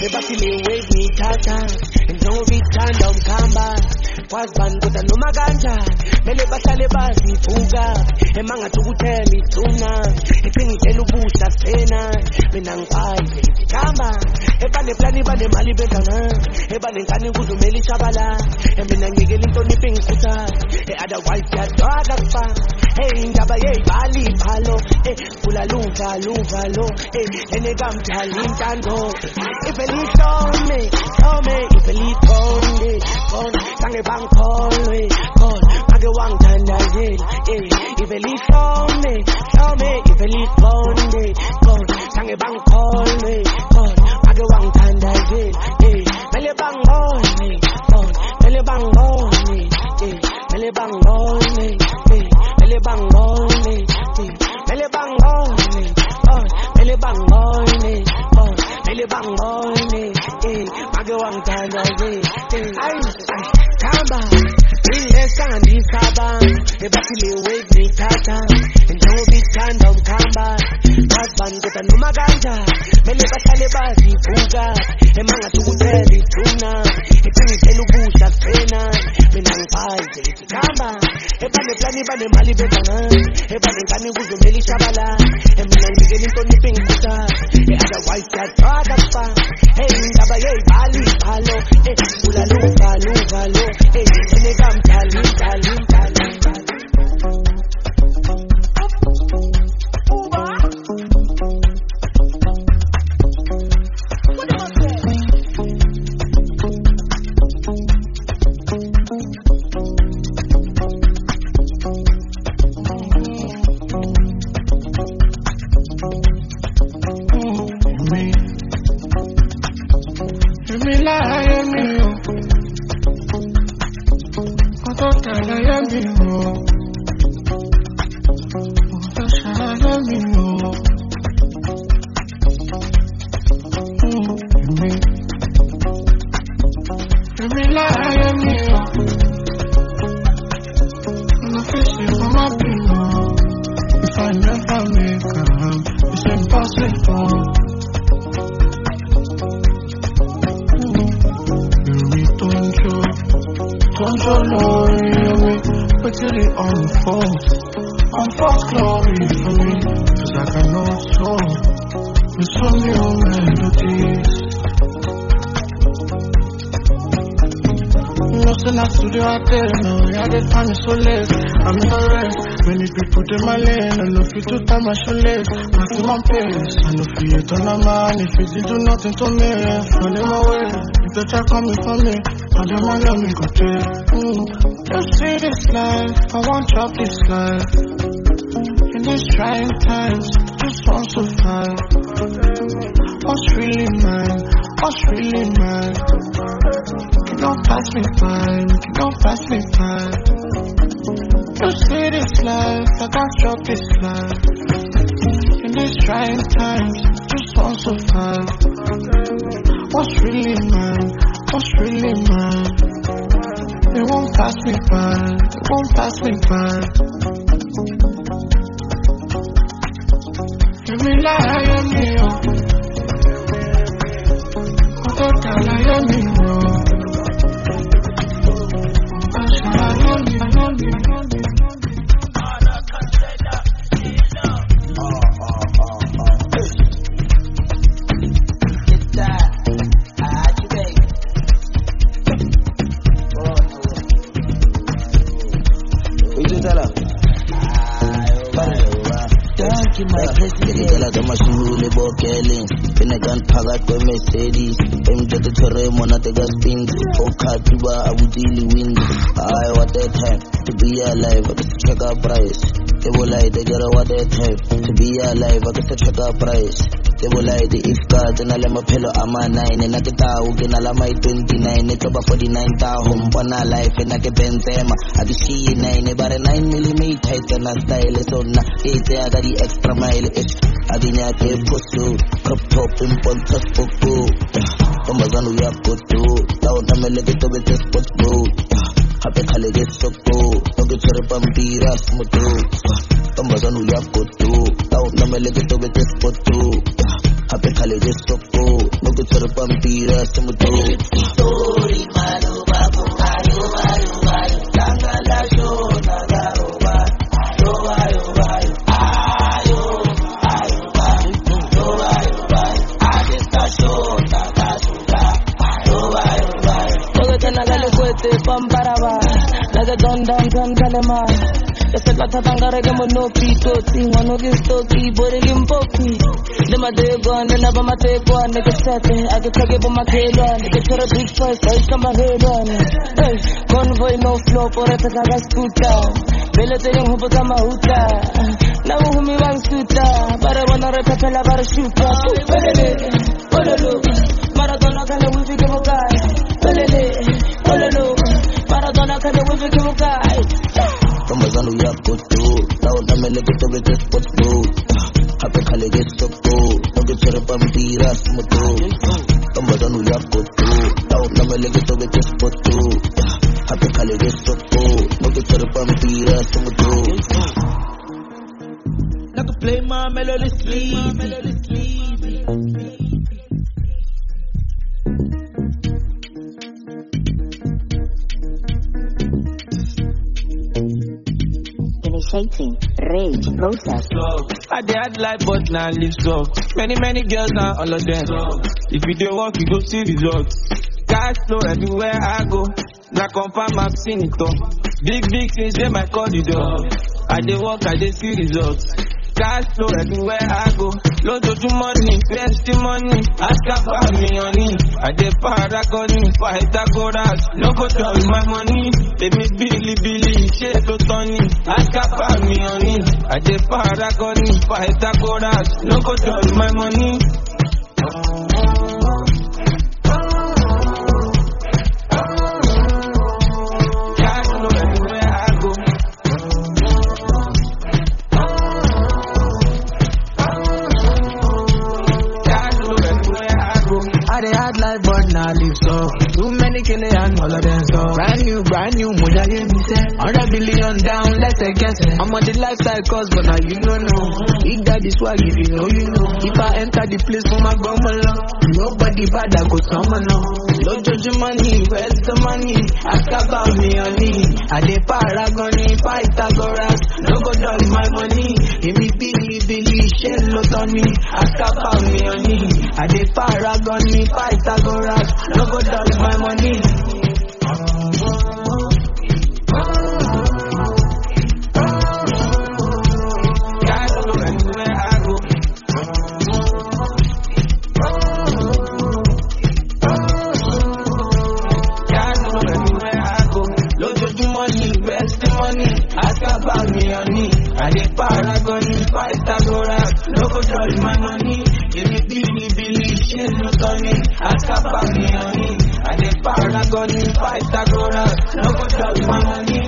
ebatile wave ngithatha njengobithanda umkhamba kwazibani kodwa noma kanjani mele bahlale bazivuka emangathi ukuthela ithuna iqinitshela ubusa sena mina ngiphaze ikhamba ebane plani bane mali benzana ebane ngane kuzomela ishabala mina ngikele intonipho engikhutha otherwise yadwaka kufa hey indaba yeyibali phalo eh kula luva luva lo eh ene kamdala intando iveli hlome hlome iveli konde kon sange bangkholwe kon ake wangithandazela eh iveli hlome hlome iveli konde kon sange bangkholwe kon ake wangithandazela eh mele bangone kon mele bangone eh mele bangone eh mele bangone eh mele bangone kon mele bangone kon mele bangone eh ake wangithandazela eh ay ay kamba ngiyesangandisaba ebathile wave ngithatha njengobithanda umkhamba wazibani kodwa noma kanjani mele bahlale bazivuka emangathi ukuthela ithuna iqinitshela ubusa sena mina ngiphaze ikhamba ebane plani bane mali benzana ebane ngane kuzomela ishabala mina ngikele intonipho engikhutha otherwise yadwaka kufa hey indaba yeyibali phalo eh kula luva luva lo eh ene kamdala intala intala my shoelace, I feel my pace. I know for you turn a man if you did do nothing to me. Running my way, if the track coming for me, I don't want let me go take. Mm. You see this life, I want drop this life. In these trying times, just want to find what's really mine, what's really mine. You don't pass me by, you don't pass me by. You see this life, I can't drop this life. In these trying times, just want to find what's really mine, what's really mine. They won't pass me by, they won't pass me by. Give me life, me oh. Oh, God, I am me oh. I love you, I love you, I love you.
Mercedes, M J the Torre, Monatega spins, Okatuba, Abu Dili wins. I what that time to be alive, I get to check out price. They will lie, they get a what that time to be alive, I get to check out price. They will lie, the if God, and I let my pillow, I'm a nine, and I get out, and I my twenty-nine, it's about forty-nine thousand, one life, and I get Benzema. I get she nine, about a nine millimeter, and I style is on that, it's I got the extra mile, it's I didn't have to put to cup top in Pontus Poco. Tomazano Yapoto, down the Melody with this spot road. Happy holiday Soko, Toki Cherapambira Smoto. Tomazano Yapoto, down the Melody with this spot road. Happy holiday Soko, que chara pampira se mudó. Story malo babu ayo ayo ayo tanga la shona garo ba yo ayo ayo ayo ayo ayo yo ayo ayo adesta shona kasuga yo ayo ayo. Oye tena gale kuete pamparaba naga don don don kalema. Ese la tatanga rege mono pito tinga no gistoki bore limpopi. Dem a day gone, then never my take one. Nigga setting, I can take it for my kid on. Nigga tell a big choice, I come my head on. Hey, convoy no flow, por esta caga scooter. Vele te yung hubo kama huta. Na uhumi wang suta. Para wana reta pela para shoota. Pelele, pololo. Maradona kane wifi kimukai. Pelele, pololo. Maradona kane wifi kimukai. Kamazanu yako tu. Now na mele kito vete spot bro. Hape khale ge soko toge chara pampira smuto kamazanu yako tu tao na mele ge toge spot hape khale ge soko toge chara pampira smuto.
I could play my melody sleazy.
Initiating rage process.
I dey hard life but now live so. Many many girls now all of them. If you dey work you go see results. Cash flow everywhere I go. Na confirm I've seen it all. Big big things they might call the door. I dey work I dey see results. Cash flow everywhere I go. Loads of money, plenty money. Ask about me honey. I dey paragon, fight a chorus. No go touch my money. They me Billy Billy, shake to Tony. Ask about me honey. I dey paragon, fight a chorus. No go touch my money.
Nah, live so. Too many kill it and all of them so. Brand new, brand new, moja you me say. Hundred billion down, let's say guess it. I'm on the lifestyle cause, but now you don't know. Big daddy swag if you know, you know. If I enter the place for my grandma, nobody bad, I go summon no. No judge money, where's the money? Ask about me honey. I dey paragon, fight a chorus. No go down my money. Give me Billy, Billy, shell no Tony. Ask about me honey. I dey paragon, fight a chorus. No go down my money. Ask about me honey. I dey paragon, fight a chorus. No go down my money. Give me Billy, Billy, shell no Tony. Ask about me honey. I dey paragon, fight a chorus. No go down my money.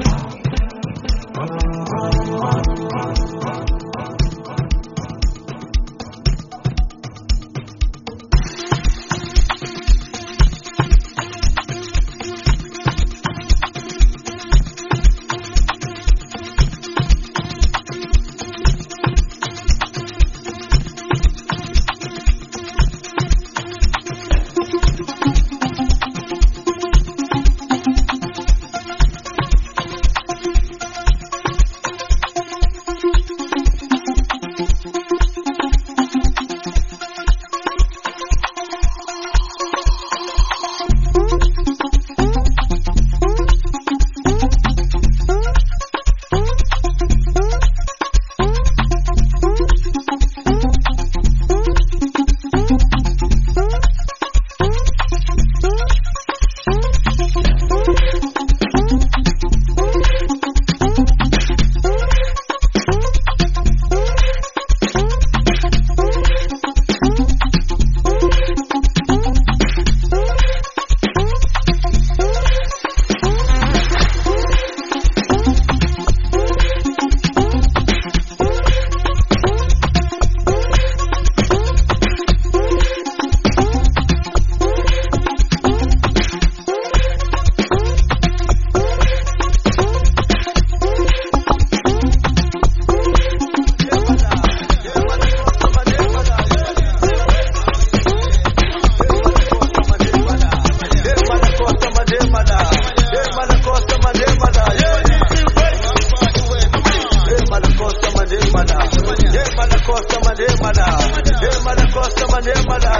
customer, they mother.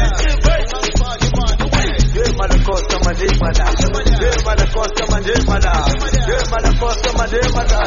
Yeah, mother customer, they mother. Yeah, mother customer, they mother. Yeah, mother customer, they mother.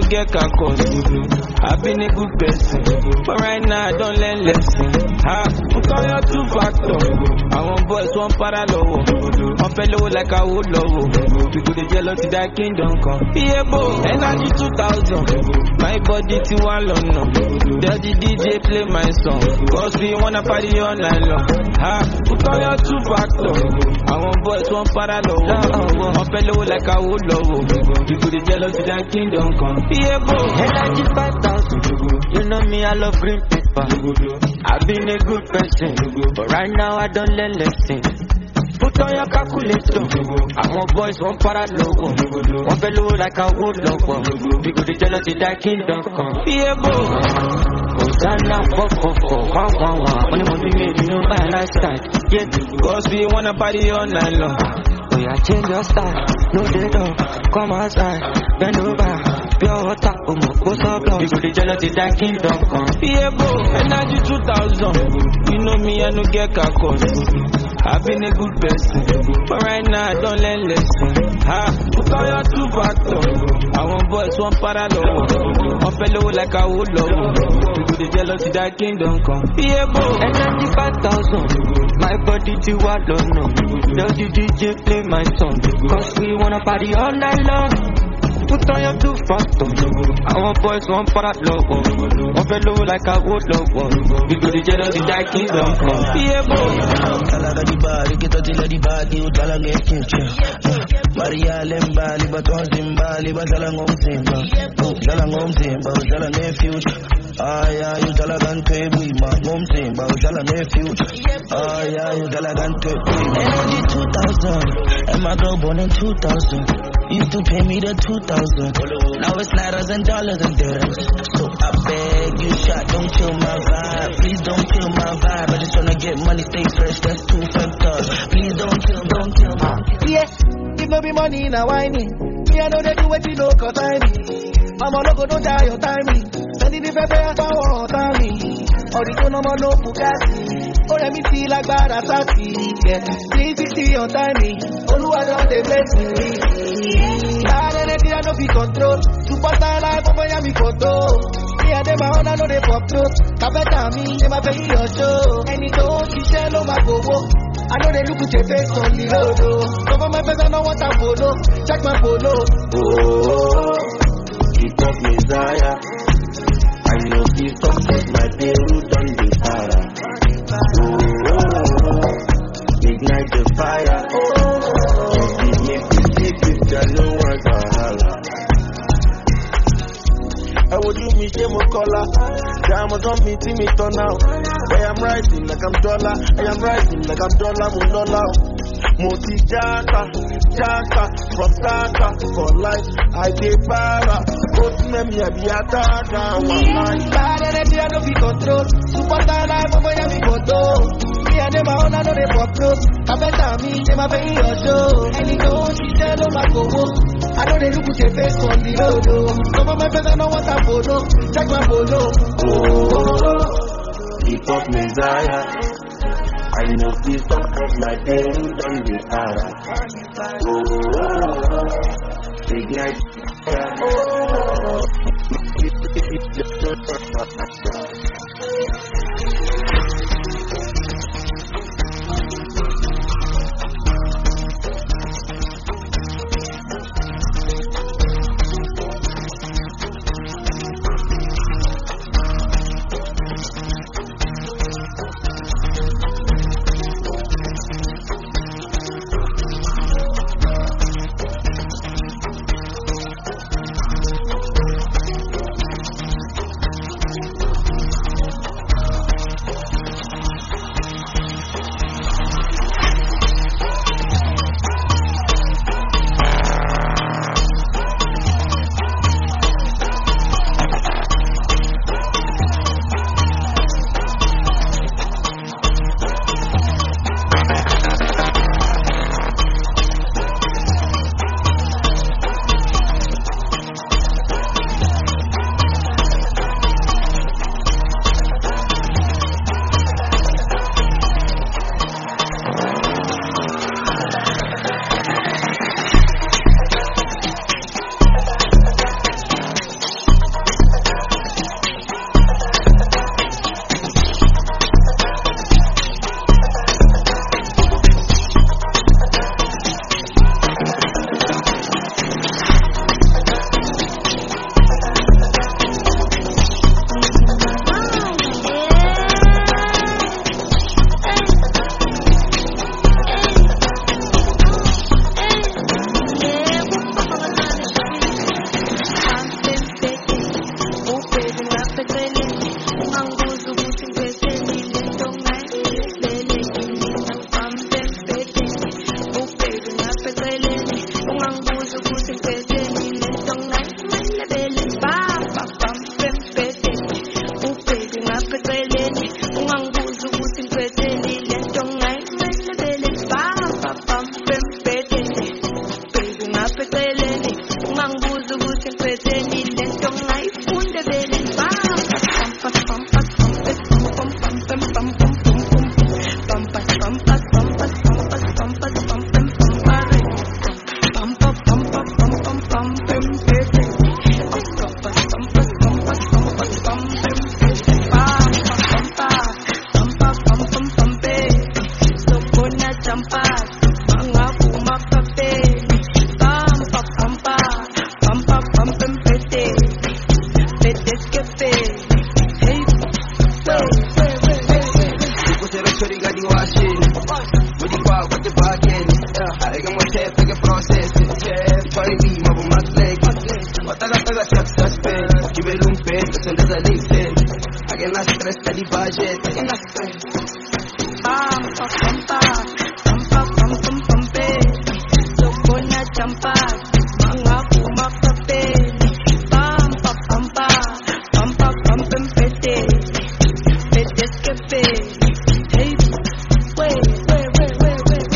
get a cause. I've been a good person, but right now I don't learn lesson. Ha, put on your two factor. I want boys, one parallel. One fellow like I would love. People they jealous to that kingdom come. Yeah, boy, energy two thousand. My body to one long. Tell the D J play my song. Cause we wanna party all night long. Ha, put on your two factor. I want boys, one parallel. One fellow like I would love. People they jealous to that kingdom come. Yeah, boy,
energy five thousand. You know me, I love green paper. I've been a good person, but right now I don't learn lesson. Put on your calculator. I want boys, one parallel. One fellow like I would love. People they jealous to that kingdom come.
Yeah, boy.
Hosanna, fuck, fuck, fuck, one, one, one. Money won't be made, you know my lifestyle.
Yeah, cause we wanna party all night long.
Oh yeah, change your style. No data, come outside. Bend over, pure water. Oh my, go so close. People they jealous to that kingdom come.
Yeah, boy, energy two thousand. You know me, I no get a cause. I've been a good person, but right now I don't learn lesson. Ha, put on your two factor. I want boys, one parallel. One fellow like I would love. People they jealous to that kingdom come. Yeah, boy,
energy five thousand. My body to what don't know. Tell the D J play my song. Cause we wanna party all night long. Put on your two factor. I want boys, one parallel. One fellow like I would love. People they jealous to that kingdom come.
Yeah, boy.
Maria Lembali, but on Zimbali, but Zalang Zimba, Zalang Zimba, Zalang future. Ah, yeah, you Zalagan Tebu, Mom Zimba, Zalang future. Ah, yeah, you Zalagan Tebu. Energy two thousand, and my girl born in two thousand. Used to pay me the two thousand. Now it's naira and dollars and dirhams. So I beg you, shot, don't kill my vibe. Please don't kill my vibe. I just wanna get money, stay fresh. That's two factors. Please don't kill, don't kill my.
Yeah. If no be money, now whining. Me, I know they do what you know, cause I need. I'm a logo, don't die your timing. Send it if I pay a power, timing. Or the no more no Bugatti. Or let me see like bad assassin. Yeah, three sixty on timing. All who are done, they bless me. Bad energy, I don't be control. Superstar life, over Miami photo. Me and them, I own, I know they pop through. Capeta me, they my pay your show. Any don't, you share no my go. I know they look at your face on the road, oh. Cover my face, I know what I follow. Check my follow.
Oh, keep up Messiah. I know this up with my Peru done the para. Oh, ignite the fire. Oh, give me fifty fifty, I know one Sahara. I would do me shame of color. Diamonds on me, see me turn out. I am rising like I'm dollar. I am rising like I'm dollar, mo dollar. Moti jaka, jaka, from Taka for life. I get para. Go to me, I be a Taka.
Bad energy, I don't be control. Superstar life, over Miami photo. Me and them, I own, I know they pop through. Capeta me, they my pay your show. Any don't, she tell no my go. I know they look at your face on the road, oh. Some of my friends, I know what I follow. Check my follow.
Oh, keep up Messiah. I know this up of my Peru done the para. Oh, ignite
Kena stress na di budget. Kena stress.
Pam pam pam pam pam pam pam pam pam pe. Soko na champa, mga kumakape. Pam pam pam pam pam pam pam pam pete. Pete skepe. Hey, wait, wait, wait, wait, wait.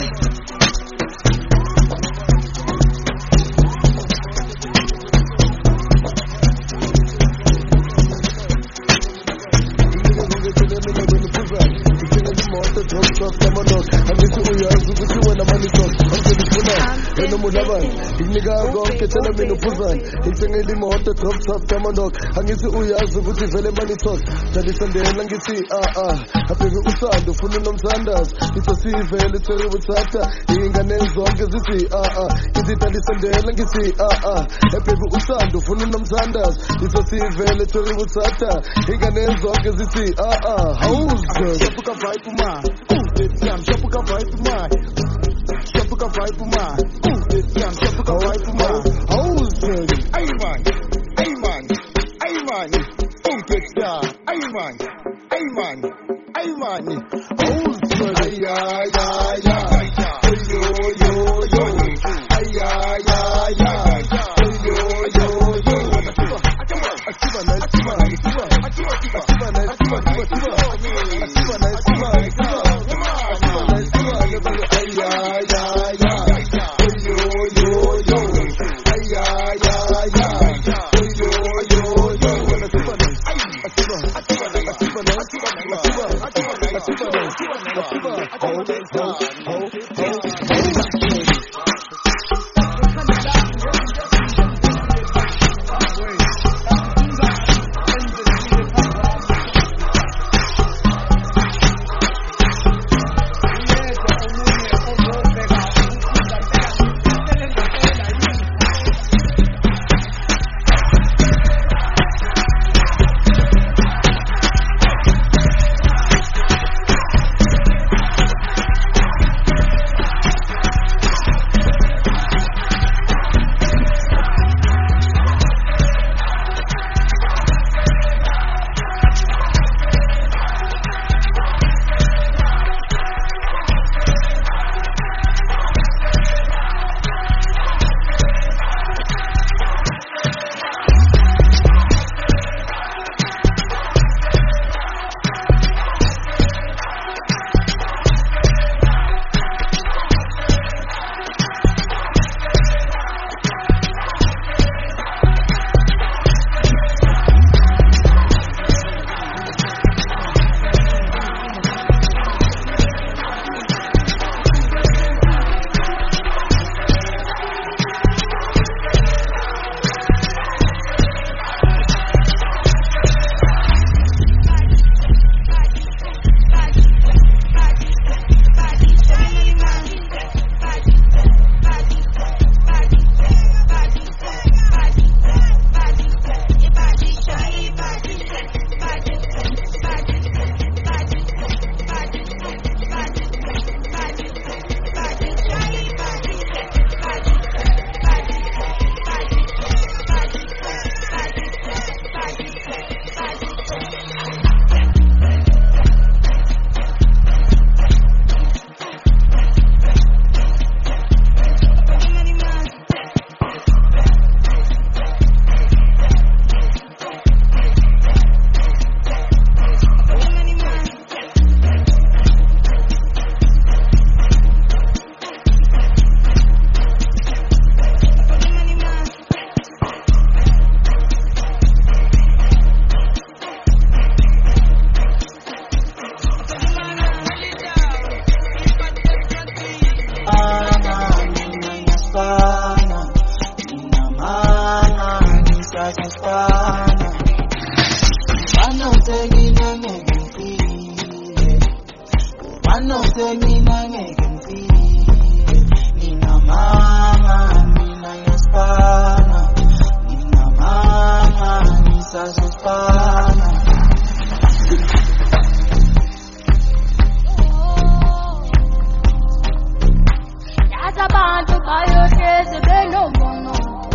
Nigga go get tell me no puzan. It's in the motor top top tamanok. Hangisi uyazi ukuthi vele mani talk. Jadi sandela ngisi ah ah. Aphe usando funa nomsandas. Itho sivele tsere butsata. Ingane zonke zithi ah ah. Ithi tadi sandela ngisi ah ah. Aphe usando funa nomsandas. Itho sivele tsere butsata. Ingane zonke zithi ah ah. House shapuka vibe ma. Yam shapuka vibe ma. Shapuka vibe ma. Yam shapuka vibe ma. House Ayman. Ayman. Ayman. Umpeta. Ayman. Ayman. Ayman. House ay ay ay ay. Yo yo yo. Ay ay ay ay. Yo yo yo. Akiba na akiba. Akiba. Akiba na akiba. Akiba. Akiba na akiba. Akiba.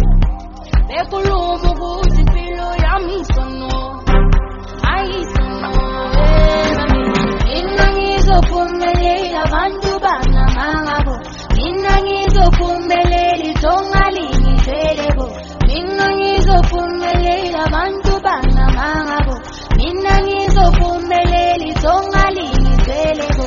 Bekulumbu kuzimpilo yami sono. Ayisono.
Mina ngizophumelela itonga lingizele bo.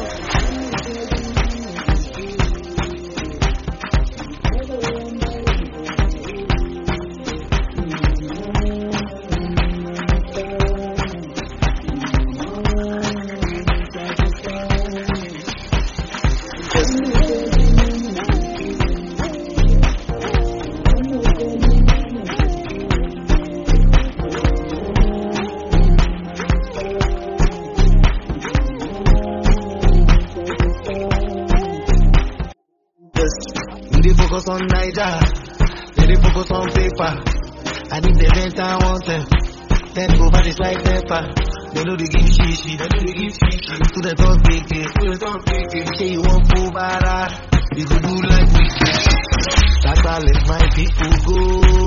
Focus on Niger, they focus on paper. I need the rent I want them. Then go for this like pepper. They know they give shishi, they know they give shishi. To the top big it, to the top big it. Say you want full bada, you go do like we do. That's why let my people go.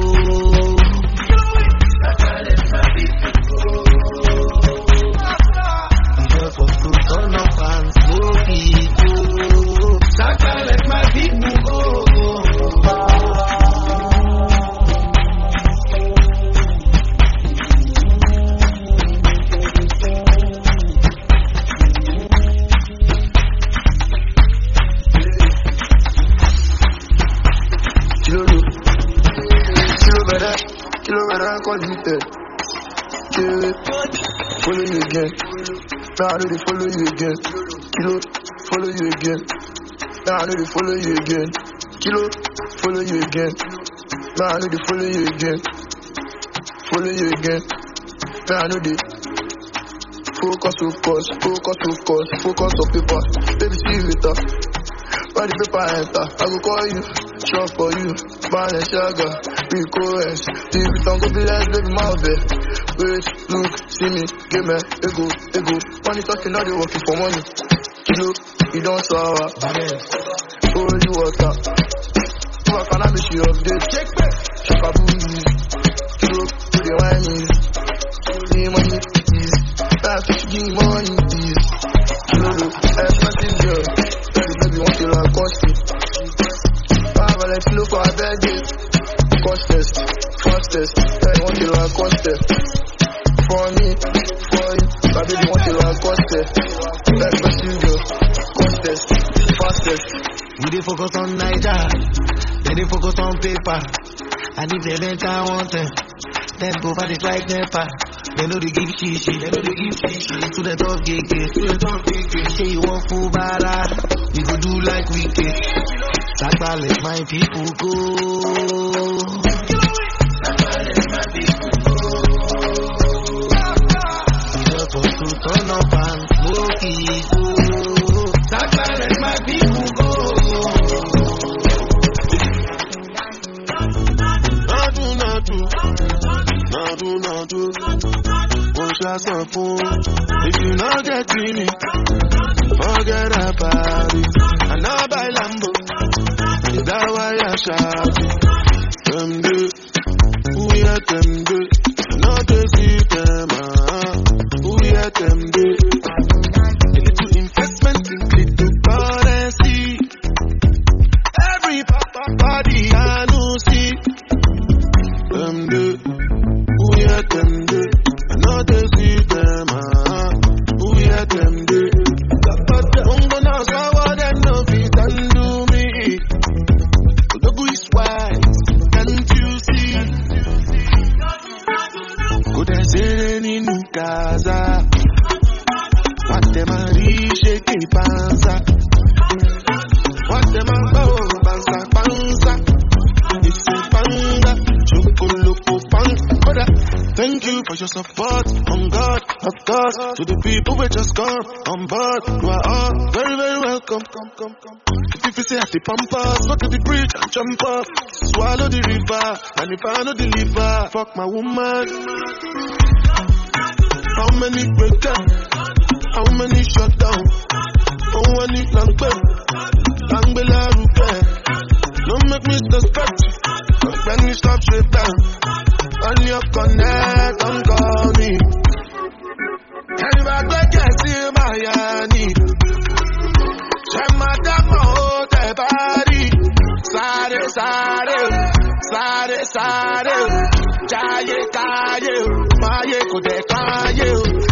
That's why let my people go. We just want to turn up and smoke it. That's why let my people go.
Follow you again. Now I know they follow you again. Kilo, follow you again. Now I know they follow you again. Kilo, follow you again. Now I know they follow you again. Follow you again. Now I know they focus, focus, focus, focus, focus on paper. Baby, see you later. By the paper enter, I go call you, shop for you, Balenciaga, Rico's, T V don't go be less, baby, my bed. Wait, look, see me, give me, ego, ego. Money talking, now they working for money. Kilo, you don't sour, holy water. If I can't make you update, shop a booty. Kilo, to the wine is, give me money, please. That's what you give me money, please. Kilo, expensive girl. Baby, want you like costly. I have a like kilo for a bad day. Costest, fastest. I want you like costest. For me, for you. My baby want you like costest. That's what you do. Costest, fastest.
We dey focus on Niger, they dey focus on paper. And if they rent I want them, then go for this like nepa. They know they give shishi, they know they give shishi. To the top gig, to the top gig. Say you want full bada, we go do like we get. That's why let my people go. That's why let my people go. We just want to turn up and smoke it go. That's why let my people go.
Nadu, nadu, nadu, nadu. Just a fool. If you not get me, forget about it. And now by Lambo, is that why I shout? Them do, we are them do. Not to see them, ah. We are them do. A little investment in cryptocurrency. Every body I know see. Them do, we are them do. Not to see them, ah, we are them day. But the ungo now sour them no fit undo me. The boy is wise, can't you see? Could I say any new casa? What them a riche que panza? What them a go panza panza? It's a panga, chocolate panga. Thank you for your support, on God, of course. To the people who just come on board, you are all very, very welcome. Come, come, come. If you say at the pampas, go to the bridge and jump up. Swallow the river, and if I know the liver, fuck my woman. How many break up? How many shut down? Oh, I need long bell, long bell, don't make me suspect you. When you stop straight down. On your connect, don't call me. Anybody can see my need. Check my demo, the body. Sare, sare, sare, sare. Jaye, kaye, maye, kude, kaye.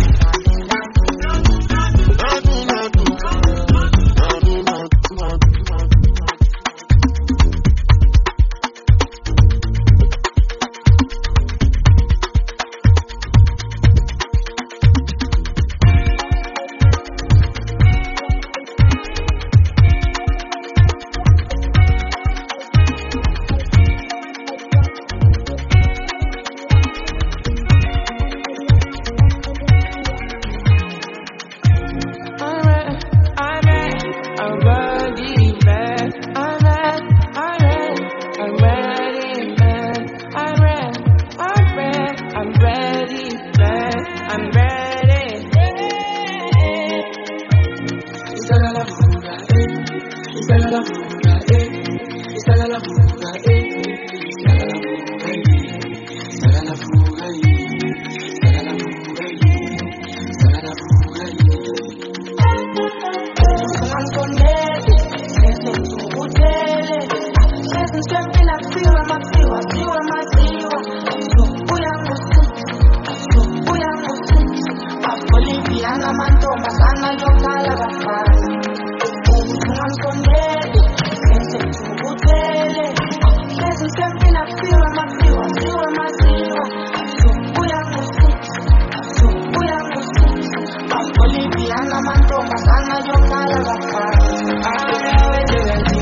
ana mantomba sana yokala bafana ungamsondele senze tukutele lezi sempina fiwa mafiwa fiwa maziwa sukuya musisi sukuya musisi Bolivia ana mantomba sana yokala bafana aya wende wende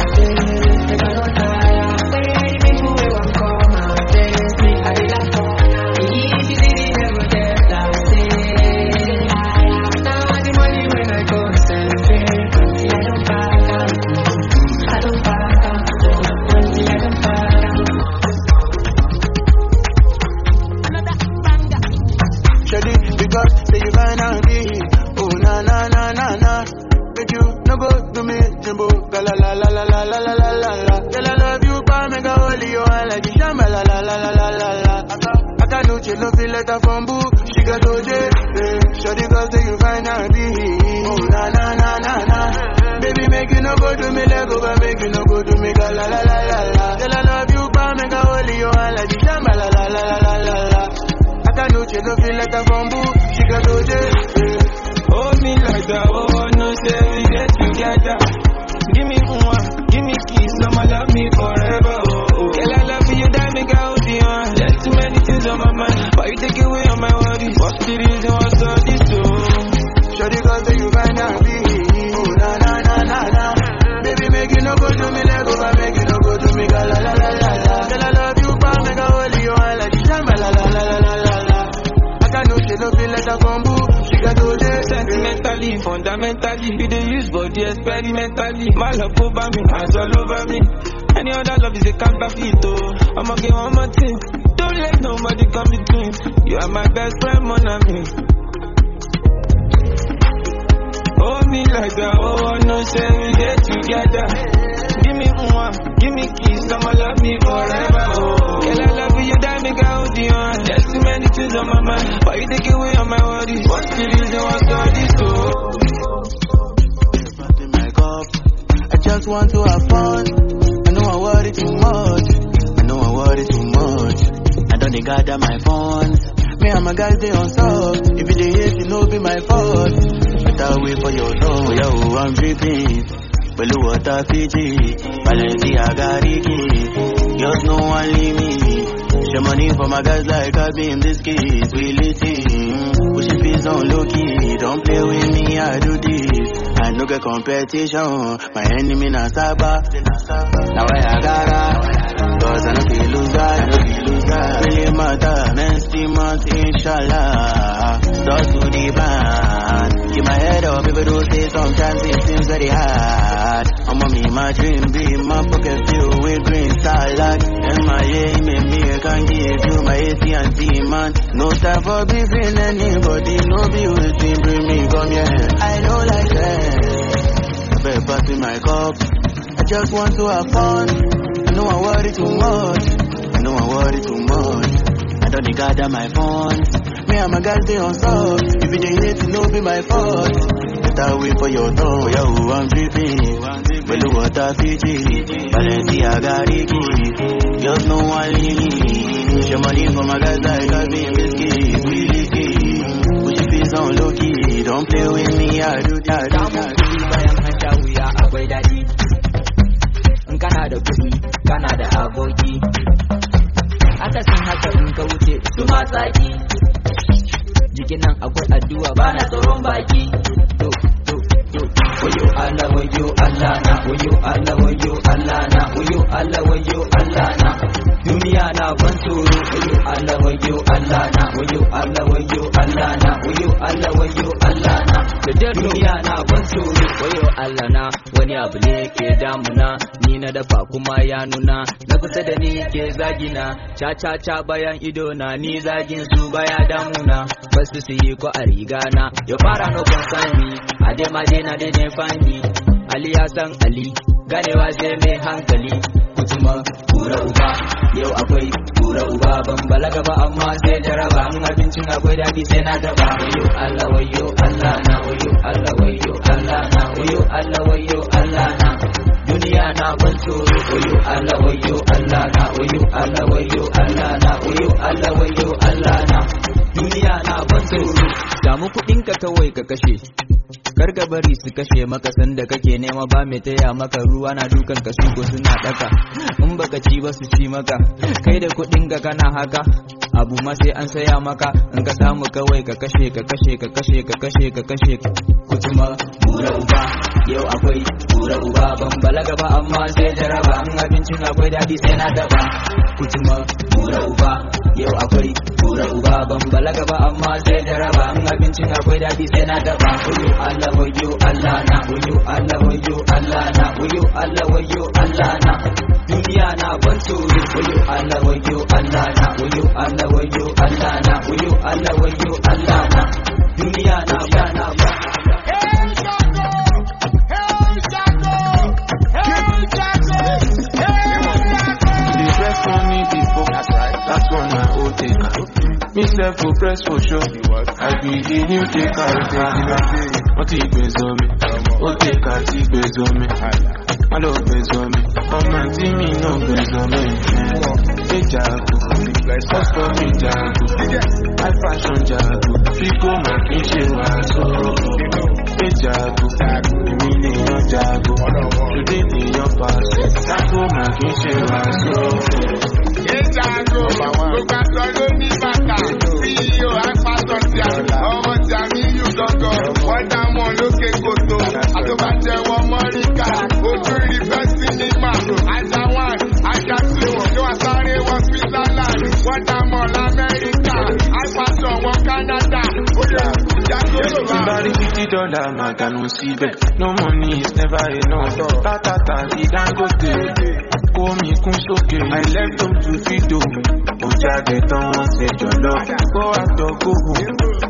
fundamentally, we dey use body experimentally. My love over me, hands all over me. Any other love is a counterfeit, oh. I'ma get one more thing. Don't let nobody come between. You are my best friend, mon ami. Hold me like that, oh, no, say we get together. Give me one, give me kiss, I'ma love me forever, oh. Girl, I love you, that make I hold you on. There's too many things on my mind, why you take away all my worries? What's the reason, what's all this, oh?
I just want to have fun. I know I worry too much. I know I worry too much. I don't dey gather my funds. Me and my guys they on top. If you dey hate, you know be my fault. Better wait for your love. Yo, I'm dripping. Blue water Fiji, Balenciaga Ricky. Yours no one leave me. Share money for my guys like I be in this case. We listen. Push your face on low key. Don't play with me, I do this. I no get competition. My enemy na Saba. Now I gotta. Cause I no feel loser, I no feel loser. Really matter, men still month, inshallah. Start to the band. Keep my head up, people do say sometimes it seems very hard. I'm on me, my dream be my pocket filled with green salad. And my aim in me, I can give you my A T and T, man. No time for beefing anybody, no be waiting, bring me come here. I know like that. I better pass me my cup. I just want to have fun. I know I worry too much. I know I worry too much. I don't dey gather my funds. Me and my guys they on top. If you dey hate, you know be my fault. Better wait for your turn. Yo, I'm dripping. Blue water Fiji, Balenciaga Ricky. Just no one leave me. Share money for my guys like I be in biscuit. We licky. Push your face on low key. Don't play with me, I do that.
Akwai daɗi in kana da kuɗi kana da aboki haka sun haka in ka wuce su ma tsaki jikin nan akwai addu'a ba na tsoron baki to to to wayo Allah wayo Allah na wayo Allah wayo Allah na wayo Allah wayo Allah na duniya na ban tsoro wayo Allah wayo Allah na wayo Allah wayo Allah na wayo Allah wayo Allah na da duniya na ban tsoro wayo Allah na wani abu ne ke damuna ni na dafa kuma ya nuna na kusa da ni ke zagina cha cha cha bayan ido na ni zagin su baya damuna basu su yi ko a riga na ya fara no concern me ade ma de na de ne find me Ali ya san Ali ganewa sai mai hankali kutuma kura uba yau akwai kura uba ban balaga ba amma sai jaraba in abincin akwai dadi sai na daba wayo Allah wayo Allah na wayo Allah wayo Allah na wayo Allah wayo Allah na duniya na ban tsoro wayo Allah wayo Allah na wayo Allah wayo Allah na wayo Allah wayo Allah na duniya na ban tsoro tsoro. Samu kuɗinka kawai ka kashe, kar ka bari su kashe maka sanda kake nema ba mai taya maka ruwa na dukan ka ko suna daka. In baka ci ba su ci maka, kai da kuɗin ka kana haka abu ma sai an saya maka. In ka samu kawai ka kashe ka kashe ka kashe ka kashe ka kashe kutuma bura uba yau akwai bura uba ban balaga ba amma sai jaraba. In abincin akwai daɗi sai na daba. Kutuma bura uba yau akwai bura uba ban balaga ba amma sai jaraba. In abincin akwai daɗi sai na daba. Wayo Allah wayo Allah na, wayo Allah wayo Allah na, wayo Allah wayo Allah na. Duniya na ban tsoro. Wayo Allah wayo Allah na, wayo Allah wayo Allah na, wayo Allah wayo Allah na. Duniya na ba na ba.
That's one I will take. Me self will press for sure. I be the new taker. What he pays on me? What take a he pays on me? I love pays on me. Oh man, see me no pays on me. Hey Jago, just for me Jago. I fashion Jago. Pico my kitchen was so. Hey Jago, me need your Jago. Today need your pass. That's what my kitchen was so.
Jago, gbogbo aṣọ ló ní bàtà, C E O àpàtàn tí a, ọmọ tí a ní yù gọ́gọ́, wọ́n dá mọ́ lókè kòtò, àtọ́bàjẹ́wọ́ mọ́ríkà, ojú rí fẹ́ sinimá, ajá wán, ajá tí wọ́n tí wọ́n sáré wọ́n Switzerland, wọ́n dá mọ́ l'Amẹ́ríkà, àpàtàn wọ́n Canada, ó yẹ Jago ló wà.
Somebody fifty dollar maga no see bet, no money is never enough, tatata ìdángòtè. Me kun soke, I left them to feed them. Oja get on one set your love. Go out or go home.